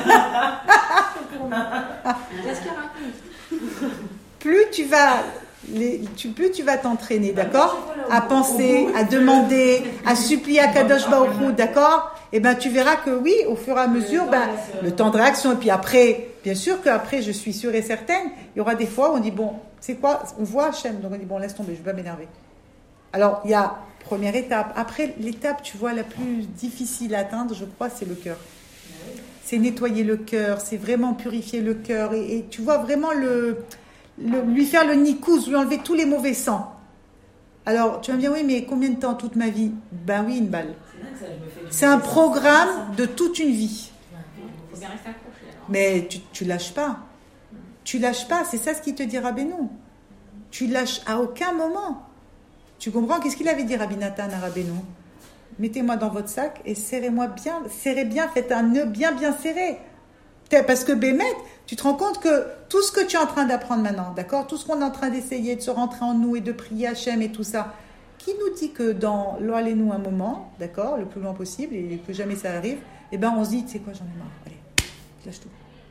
Qu'est-ce qu'il raconte? Plus tu vas, les, tu, plus tu vas t'entraîner, d'accord, à penser, à demander, à supplier à Kadosh Baruch Hu, d'accord. Et ben tu verras que oui, au fur et à mesure, ben le temps de réaction. Et puis après, bien sûr qu'après, je suis sûre et certaine, il y aura des fois où on dit bon, c'est quoi, on voit Hachem, donc on dit bon, laisse tomber, je vais pas m'énerver. Alors il y a première étape. Après l'étape, tu vois, la plus difficile à atteindre, je crois, c'est le cœur. C'est nettoyer le cœur, c'est vraiment purifier le cœur et, et tu vois vraiment le, le lui faire le nikous, lui enlever tous les mauvais sangs. Alors tu vas me dire oui, mais combien de temps, toute ma vie? Ben oui, une balle. C'est dingue, ça, je me fais du C'est un mauvais programme sens. de toute une vie. Il faut bien rester accroché. alors. Mais tu, tu lâches pas. Tu lâches pas, c'est ça ce qu'il te dit Rabbeinu. Tu lâches à aucun moment. Tu comprends? Qu'est-ce qu'il avait dit Rabbi Nathan à Rabbeinu? Mettez-moi dans votre sac et serrez-moi bien, serrez bien, faites un nœud bien bien serré. Parce que Bémet, tu te rends compte que tout ce que tu es en train d'apprendre maintenant, d'accord, tout ce qu'on est en train d'essayer de se rentrer en nous et de prier Hachem et tout ça, qui nous dit que dans l'O Allez-nous un moment, d'accord, le plus loin possible et que jamais ça arrive, eh ben on se dit, tu sais quoi, j'en ai marre, allez, je lâche tout.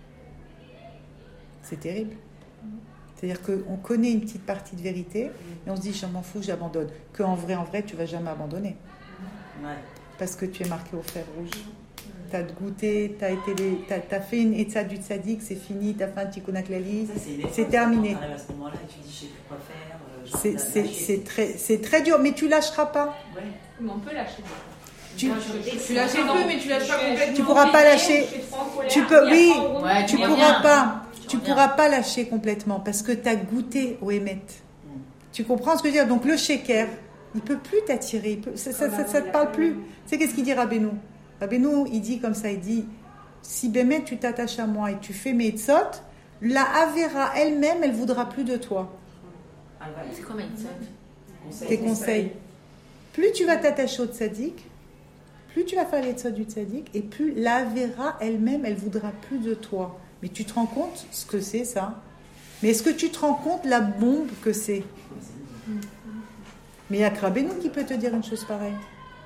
C'est terrible. C'est-à-dire qu'on connaît une petite partie de vérité et on se dit, je m'en fous, j'abandonne. Qu'en vrai, en vrai, tu vas jamais abandonner. Ouais. Parce que tu es marqué au fer rouge. Tu as goûté, tu as, été les, t'as, t'as fait une étsa du tzaddik, c'est fini, tu as fait un tikkun klali, Ça, c'est une c'est épreuve, terminé. quand t'arrives à ce moment-là et tu dis, je sais plus quoi faire. euh, genre, C'est, la- c'est, lâcher. c'est, très, c'est très dur, mais tu lâcheras pas. Ouais. Mais on peut lâcher. Tu- Moi, je- je- Tu lâches un peu, mais tu lâches pas je- je- complètement. Tu pourras pas lâcher. je suis trop en colère, Tu peux- il y a oui, trop de ouais, Tu tu remontes, pourras reviens. pas. Tu Tu reviens. pourras pas lâcher complètement parce que tu as goûté au Hémet. Tu comprends ce que je veux dire? Donc le shaker, il peut plus t'attirer, il peut, ça, ça, ça, ça te parle plus. Tu sais qu'est-ce qu'il dit Rabbeinu? Rabbeinu, il dit comme ça, il dit, si Bémet tu t'attaches à moi et tu fais mes tzot, la Avera elle-même, elle voudra plus de toi. Ah, ouais. C'est quoi, Maïtza? Conseil, Tes conseil. conseils. Plus tu vas t'attacher au tzaddik, plus tu vas faire les tzot du tzaddik, et plus la Avera elle-même, elle voudra plus de toi. Mais tu te rends compte ce que c'est ça? Mais est-ce que tu te rends compte la bombe que c'est? Mais il n'y a que Rabbeinu qui peut te dire une chose pareille.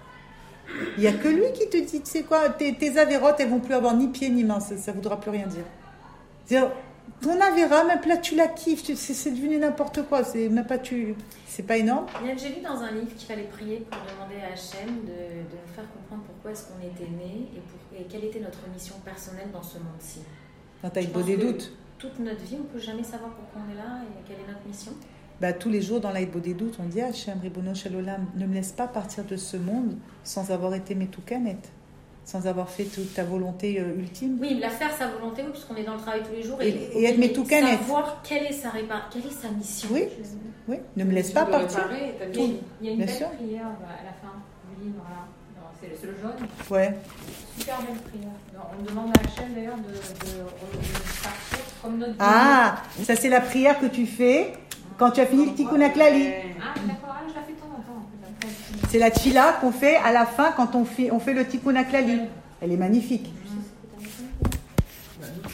Il n'y a que lui qui te dit, tu sais quoi, tes, tes avérotes, elles vont plus avoir ni pied ni main, ça ne voudra plus rien dire. C'est-à-dire, ton avéra, même là, tu la kiffes, tu- c'est, c'est devenu n'importe quoi, c'est même pas tu, c'est pas énorme. Yann, j'ai lu dans un livre qu'il fallait prier pour demander à Hachem de, de nous faire comprendre pourquoi est-ce qu'on était né et, pour, et quelle était notre mission personnelle dans ce monde-ci. Quand tu as Je eu pense des que doutes. Toute notre vie, on ne peut jamais savoir pourquoi on est là et quelle est notre mission. Bah, tous les jours dans l'Aïd des doutes, on dit Hachem, Ribono Shel Olam, ne me laisse pas partir de ce monde sans avoir été Metoukanet, sans avoir fait toute ta volonté euh, ultime. Oui, la faire sa volonté, oui, puisqu'on est dans le travail tous les jours. Et- Et, et être Metoukanet. savoir quelle est sa, répa- quelle est sa mission. Oui, oui, ne me laisse pas Tu dois partir. réparer, t'as Il y a dit. une, il y a une Bien belle sûr. prière à la fin du livre, là. Non, c'est, le, c'est le jaune. Ouais. Super belle prière. Non, on demande à Hachem d'ailleurs de, de, de partir comme notre vie. Ah, ça c'est la prière que tu fais quand tu as fini le Tikkun HaKlali. Ah, d'accord, ah, je la fais de temps en temps. en fait, après. C'est la tfila qu'on fait à la fin quand on fait, on fait le Tikkun HaKlali. Elle est magnifique. Ah ouais,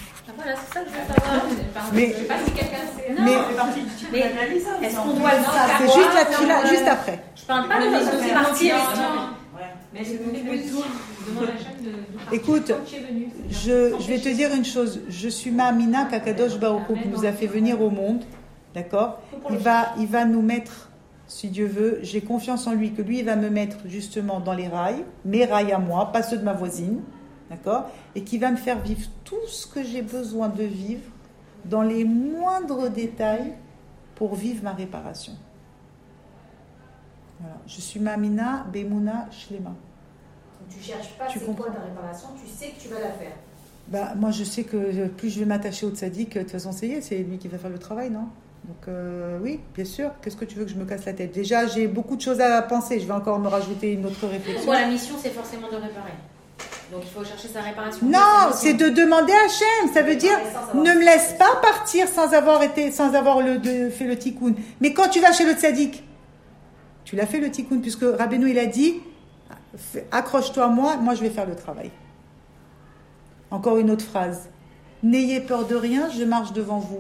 Voilà, c'est ça que je veux savoir. Mais- Je sais pas si quelqu'un sait. Non, Mais- Ça fait partie du type Mais d'analyse, ça, est-ce aussi, qu'on en doit fait. le savoir? C'est juste là-dessus, là, juste après. Je parle pas de Non, mais de ça ces fait parties. partie, mais- hein. Ouais. Mais est-ce que vous voulez que je demande à Hachem de, de partir Écoute, quand tu es venu, c'est-à-dire Je, sans je vais te péché. dire une chose. Je suis Ma'amina qu'Akadosh Baruch Hu, qui nous a fait venir au monde, d'accord? Il va, il va nous mettre, si Dieu veut, j'ai confiance en lui, que lui, il va me mettre justement dans les rails, mes rails à moi, pas ceux de ma voisine, d'accord? Et qui va me faire vivre tout ce que j'ai besoin de vivre dans les moindres détails pour vivre ma réparation. Voilà. Je suis Ma'amina Bemouna Shlema. Donc, tu cherches pas Tu c'est comprends. quoi ta réparation, tu sais que tu vas la faire. Bah, moi, je sais que plus je vais m'attacher au tzaddik, de toute façon, c'est c'est lui qui va faire le travail, non? Donc, euh, oui, bien sûr. Qu'est-ce que tu veux que je me casse la tête? Déjà, j'ai beaucoup de choses à penser. Je vais encore me rajouter une autre réflexion. Bon, la mission, c'est forcément de réparer. Donc il faut chercher sa réparation. Non, c'est de demander à Hachem. Ça veut dire, ne me laisse pas partir sans avoir été, sans avoir le, de, fait le tikkun. Mais quand tu vas chez le tzaddik, tu l'as fait le tikkun, puisque Rabbeinu, il a dit, accroche-toi à moi, moi je vais faire le travail. Encore une autre phrase. N'ayez peur de rien, je marche devant vous.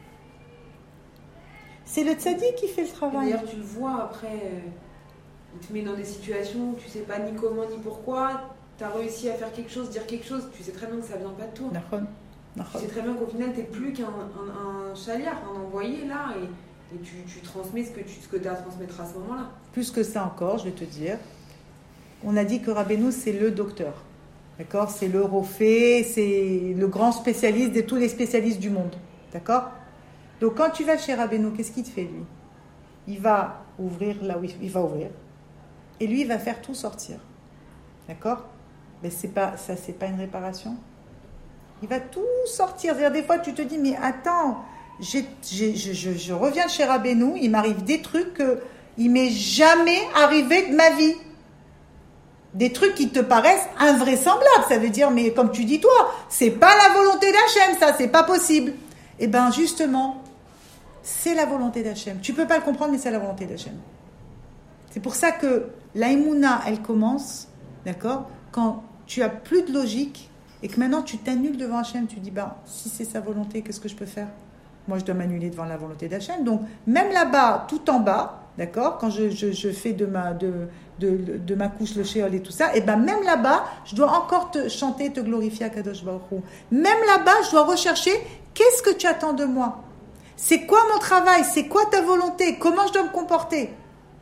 C'est le tzaddik qui fait le Et travail. d'ailleurs, tu le vois après, euh, il te met dans des situations où tu sais pas ni comment ni pourquoi. Tu as réussi à faire quelque chose, dire quelque chose, tu sais très bien que ça vient pas de toi. Nachon, Tu nachon. sais très bien qu'au final, tu n'es plus qu'un un, un chaliard, un envoyé là, et, et tu, tu transmets ce que tu ce que as à transmettre à ce moment-là. Plus que ça encore, je vais te dire, on a dit que Rabbeinu, c'est le docteur. D'accord? C'est le rophé, c'est le grand spécialiste de tous les spécialistes du monde. D'accord? Donc quand tu vas chez Rabbeinu, qu'est-ce qu'il te fait lui? Il va ouvrir là où il va ouvrir. Et lui, il va faire tout sortir. D'accord? Mais c'est pas, ça, c'est pas une réparation. Il va tout sortir. C'est-à-dire, des fois, tu te dis, mais attends, j'ai, j'ai, je, je, je reviens de chez Rabbeinu, il m'arrive des trucs que il m'est jamais arrivé de ma vie. Des trucs qui te paraissent invraisemblables. Ça veut dire, mais comme tu dis toi, c'est pas la volonté d'Hachem, ça, c'est pas possible. Eh bien, justement, c'est la volonté d'Hachem. Tu peux pas le comprendre, mais c'est la volonté d'Hachem. C'est pour ça que la Emouna, elle commence, d'accord, quand tu as plus de logique et que maintenant tu t'annules devant Hachem, tu dis, bah, si c'est sa volonté, qu'est-ce que je peux faire? Moi, je dois m'annuler devant la volonté d'Hachem. Donc, même là-bas, tout en bas, d'accord, quand je, je, je fais de ma, de, de, de ma couche le shéol et tout ça, et ben même là-bas, je dois encore te chanter, te glorifier à Kadosh Baruch Hu. Même là-bas, je dois rechercher, qu'est-ce que tu attends de moi? C'est quoi mon travail? C'est quoi ta volonté? Comment je dois me comporter?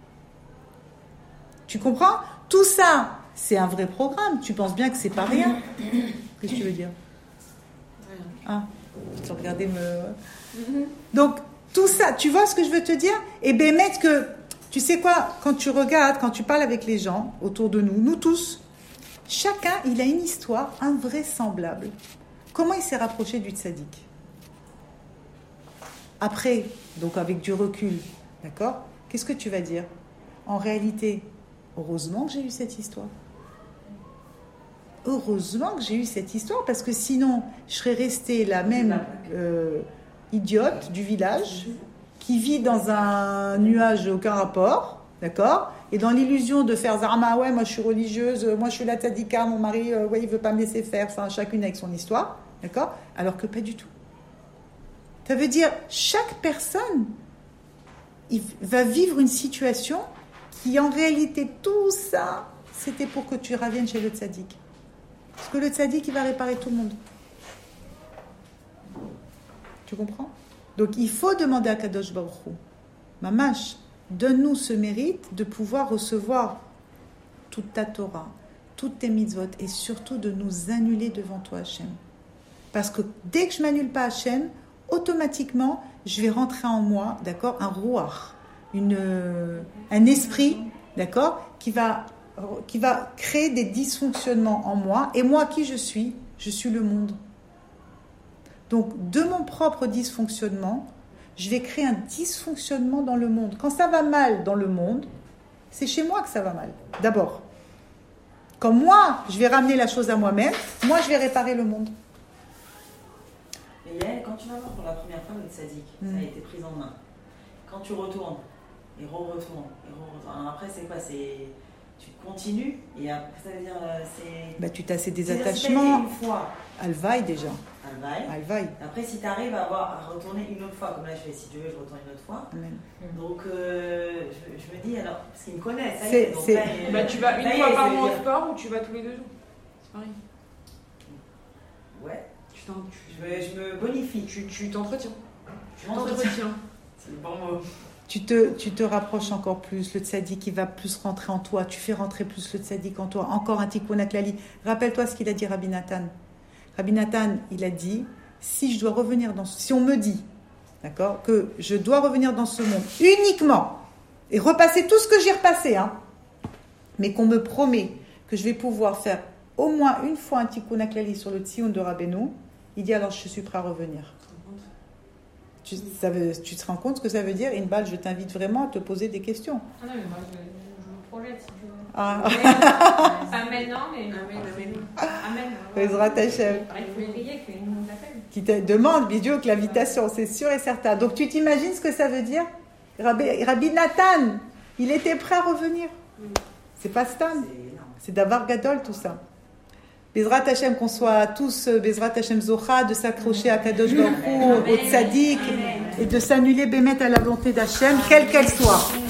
Tu comprends? Tout ça, c'est un vrai programme. Tu penses bien que c'est pas rien. Qu'est-ce que tu veux dire? Ah, tu regardais me... Donc, tout ça, tu vois ce que je veux te dire? Et bien, mettre que, tu sais quoi, quand tu regardes, quand tu parles avec les gens autour de nous, nous tous, chacun, il a une histoire invraisemblable. Comment il s'est rapproché du tzaddik? Après, donc avec du recul, d'accord? Qu'est-ce que tu vas dire? En réalité, heureusement que j'ai eu cette histoire. Heureusement que j'ai eu cette histoire, parce que sinon, je serais restée la même euh, idiote du village, qui vit dans un nuage aucun rapport, d'accord? Et dans l'illusion de faire Zarma, ouais, moi je suis religieuse, moi je suis la tzadika, mon mari, euh, ouais, il veut pas me laisser faire, enfin, chacune avec son histoire, d'accord? Alors que pas du tout. Ça veut dire, chaque personne, il va vivre une situation qui, en réalité, tout ça, c'était pour que tu reviennes chez le tzaddik. Parce que le tzaddik, il va réparer tout le monde. Tu comprends? Donc, il faut demander à Kadosh Baruch Hu, Mamash, donne-nous ce mérite de pouvoir recevoir toute ta Torah, toutes tes mitzvot, et surtout de nous annuler devant toi, Hachem. Parce que dès que je m'annule pas à Hachem, automatiquement, je vais rentrer en moi, d'accord, un ruach, une, euh, un esprit, d'accord, qui va, qui va créer des dysfonctionnements en moi. Et moi, qui je suis? Je suis le monde. Donc, de mon propre dysfonctionnement, je vais créer un dysfonctionnement dans le monde. Quand ça va mal dans le monde, c'est chez moi que ça va mal, d'abord. Quand moi, je vais ramener la chose à moi-même, moi, je vais réparer le monde. Et Yael, quand tu vas voir pour la première fois le tzaddik, mm. ça a été pris en main. Quand tu retournes, et re-retournes, et re-retournes. Alors après, c'est quoi? C'est... tu continues, et après, ça veut dire, euh, c'est... Bah, tu t'assais des c'est-à-dire, si t'as attachements. été une fois, Alvaï déjà. Alvaï. Alvaï. Après, si tu arrives à, avoir, à retourner une autre fois, comme là, je fais, si tu veux, je retourne une autre fois. Amen. Donc, euh, je, je me dis, alors, parce qu'ils me connaissent, ça y C'est- est, donc c'est- là, il- Bah, tu vas une ça y fois est, par ça veut mois au dire- sport ou tu vas tous les deux jours. C'est pareil. Ouais, Tu t'en- tu- je me, je me bonifie. tu- tu t'entretiens. Je Tu m'entretiens. t'entretiens. C'est le bon mot. Tu te, tu te rapproches encore plus, le tzaddik il va plus rentrer en toi, tu fais rentrer plus le tzaddik en toi, encore un tikkun aklali. Rappelle-toi ce qu'il a dit Rabbi Nathan. Rabbi Nathan, il a dit, si je dois revenir dans ce, si on me dit, d'accord, que je dois revenir dans ce monde uniquement et repasser tout ce que j'ai repassé, hein, mais qu'on me promet que je vais pouvoir faire au moins une fois un tikkun aklali sur le tzion de Rabbeinu, il dit alors je suis prêt à revenir. Tu, ça veut, tu te rends compte ce que ça veut dire? Inbal, je t'invite vraiment à te poser des questions. Ah non, mais moi, je, je me projette, si tu veux. Ah. Pas maintenant, mais... Amen, amen. Amen. Bezrat Hashem. Il faut prier qu'il nous appelle. Qui te demande, Bidio, que l'invitation, c'est sûr et certain. Donc tu t'imagines ce que ça veut dire? Rabbi, Rabbi Nathan, il était prêt à revenir. C'est pas Stan, C'est énorme. c'est Davar Gadol tout ça. Bezrat Hashem, qu'on soit tous Bezrat Hashem Zocha, de s'accrocher à Kadosh Baruch Hu, au Tzadik, et de s'annuler Bémet à la volonté d'Hachem, quelle qu'elle soit.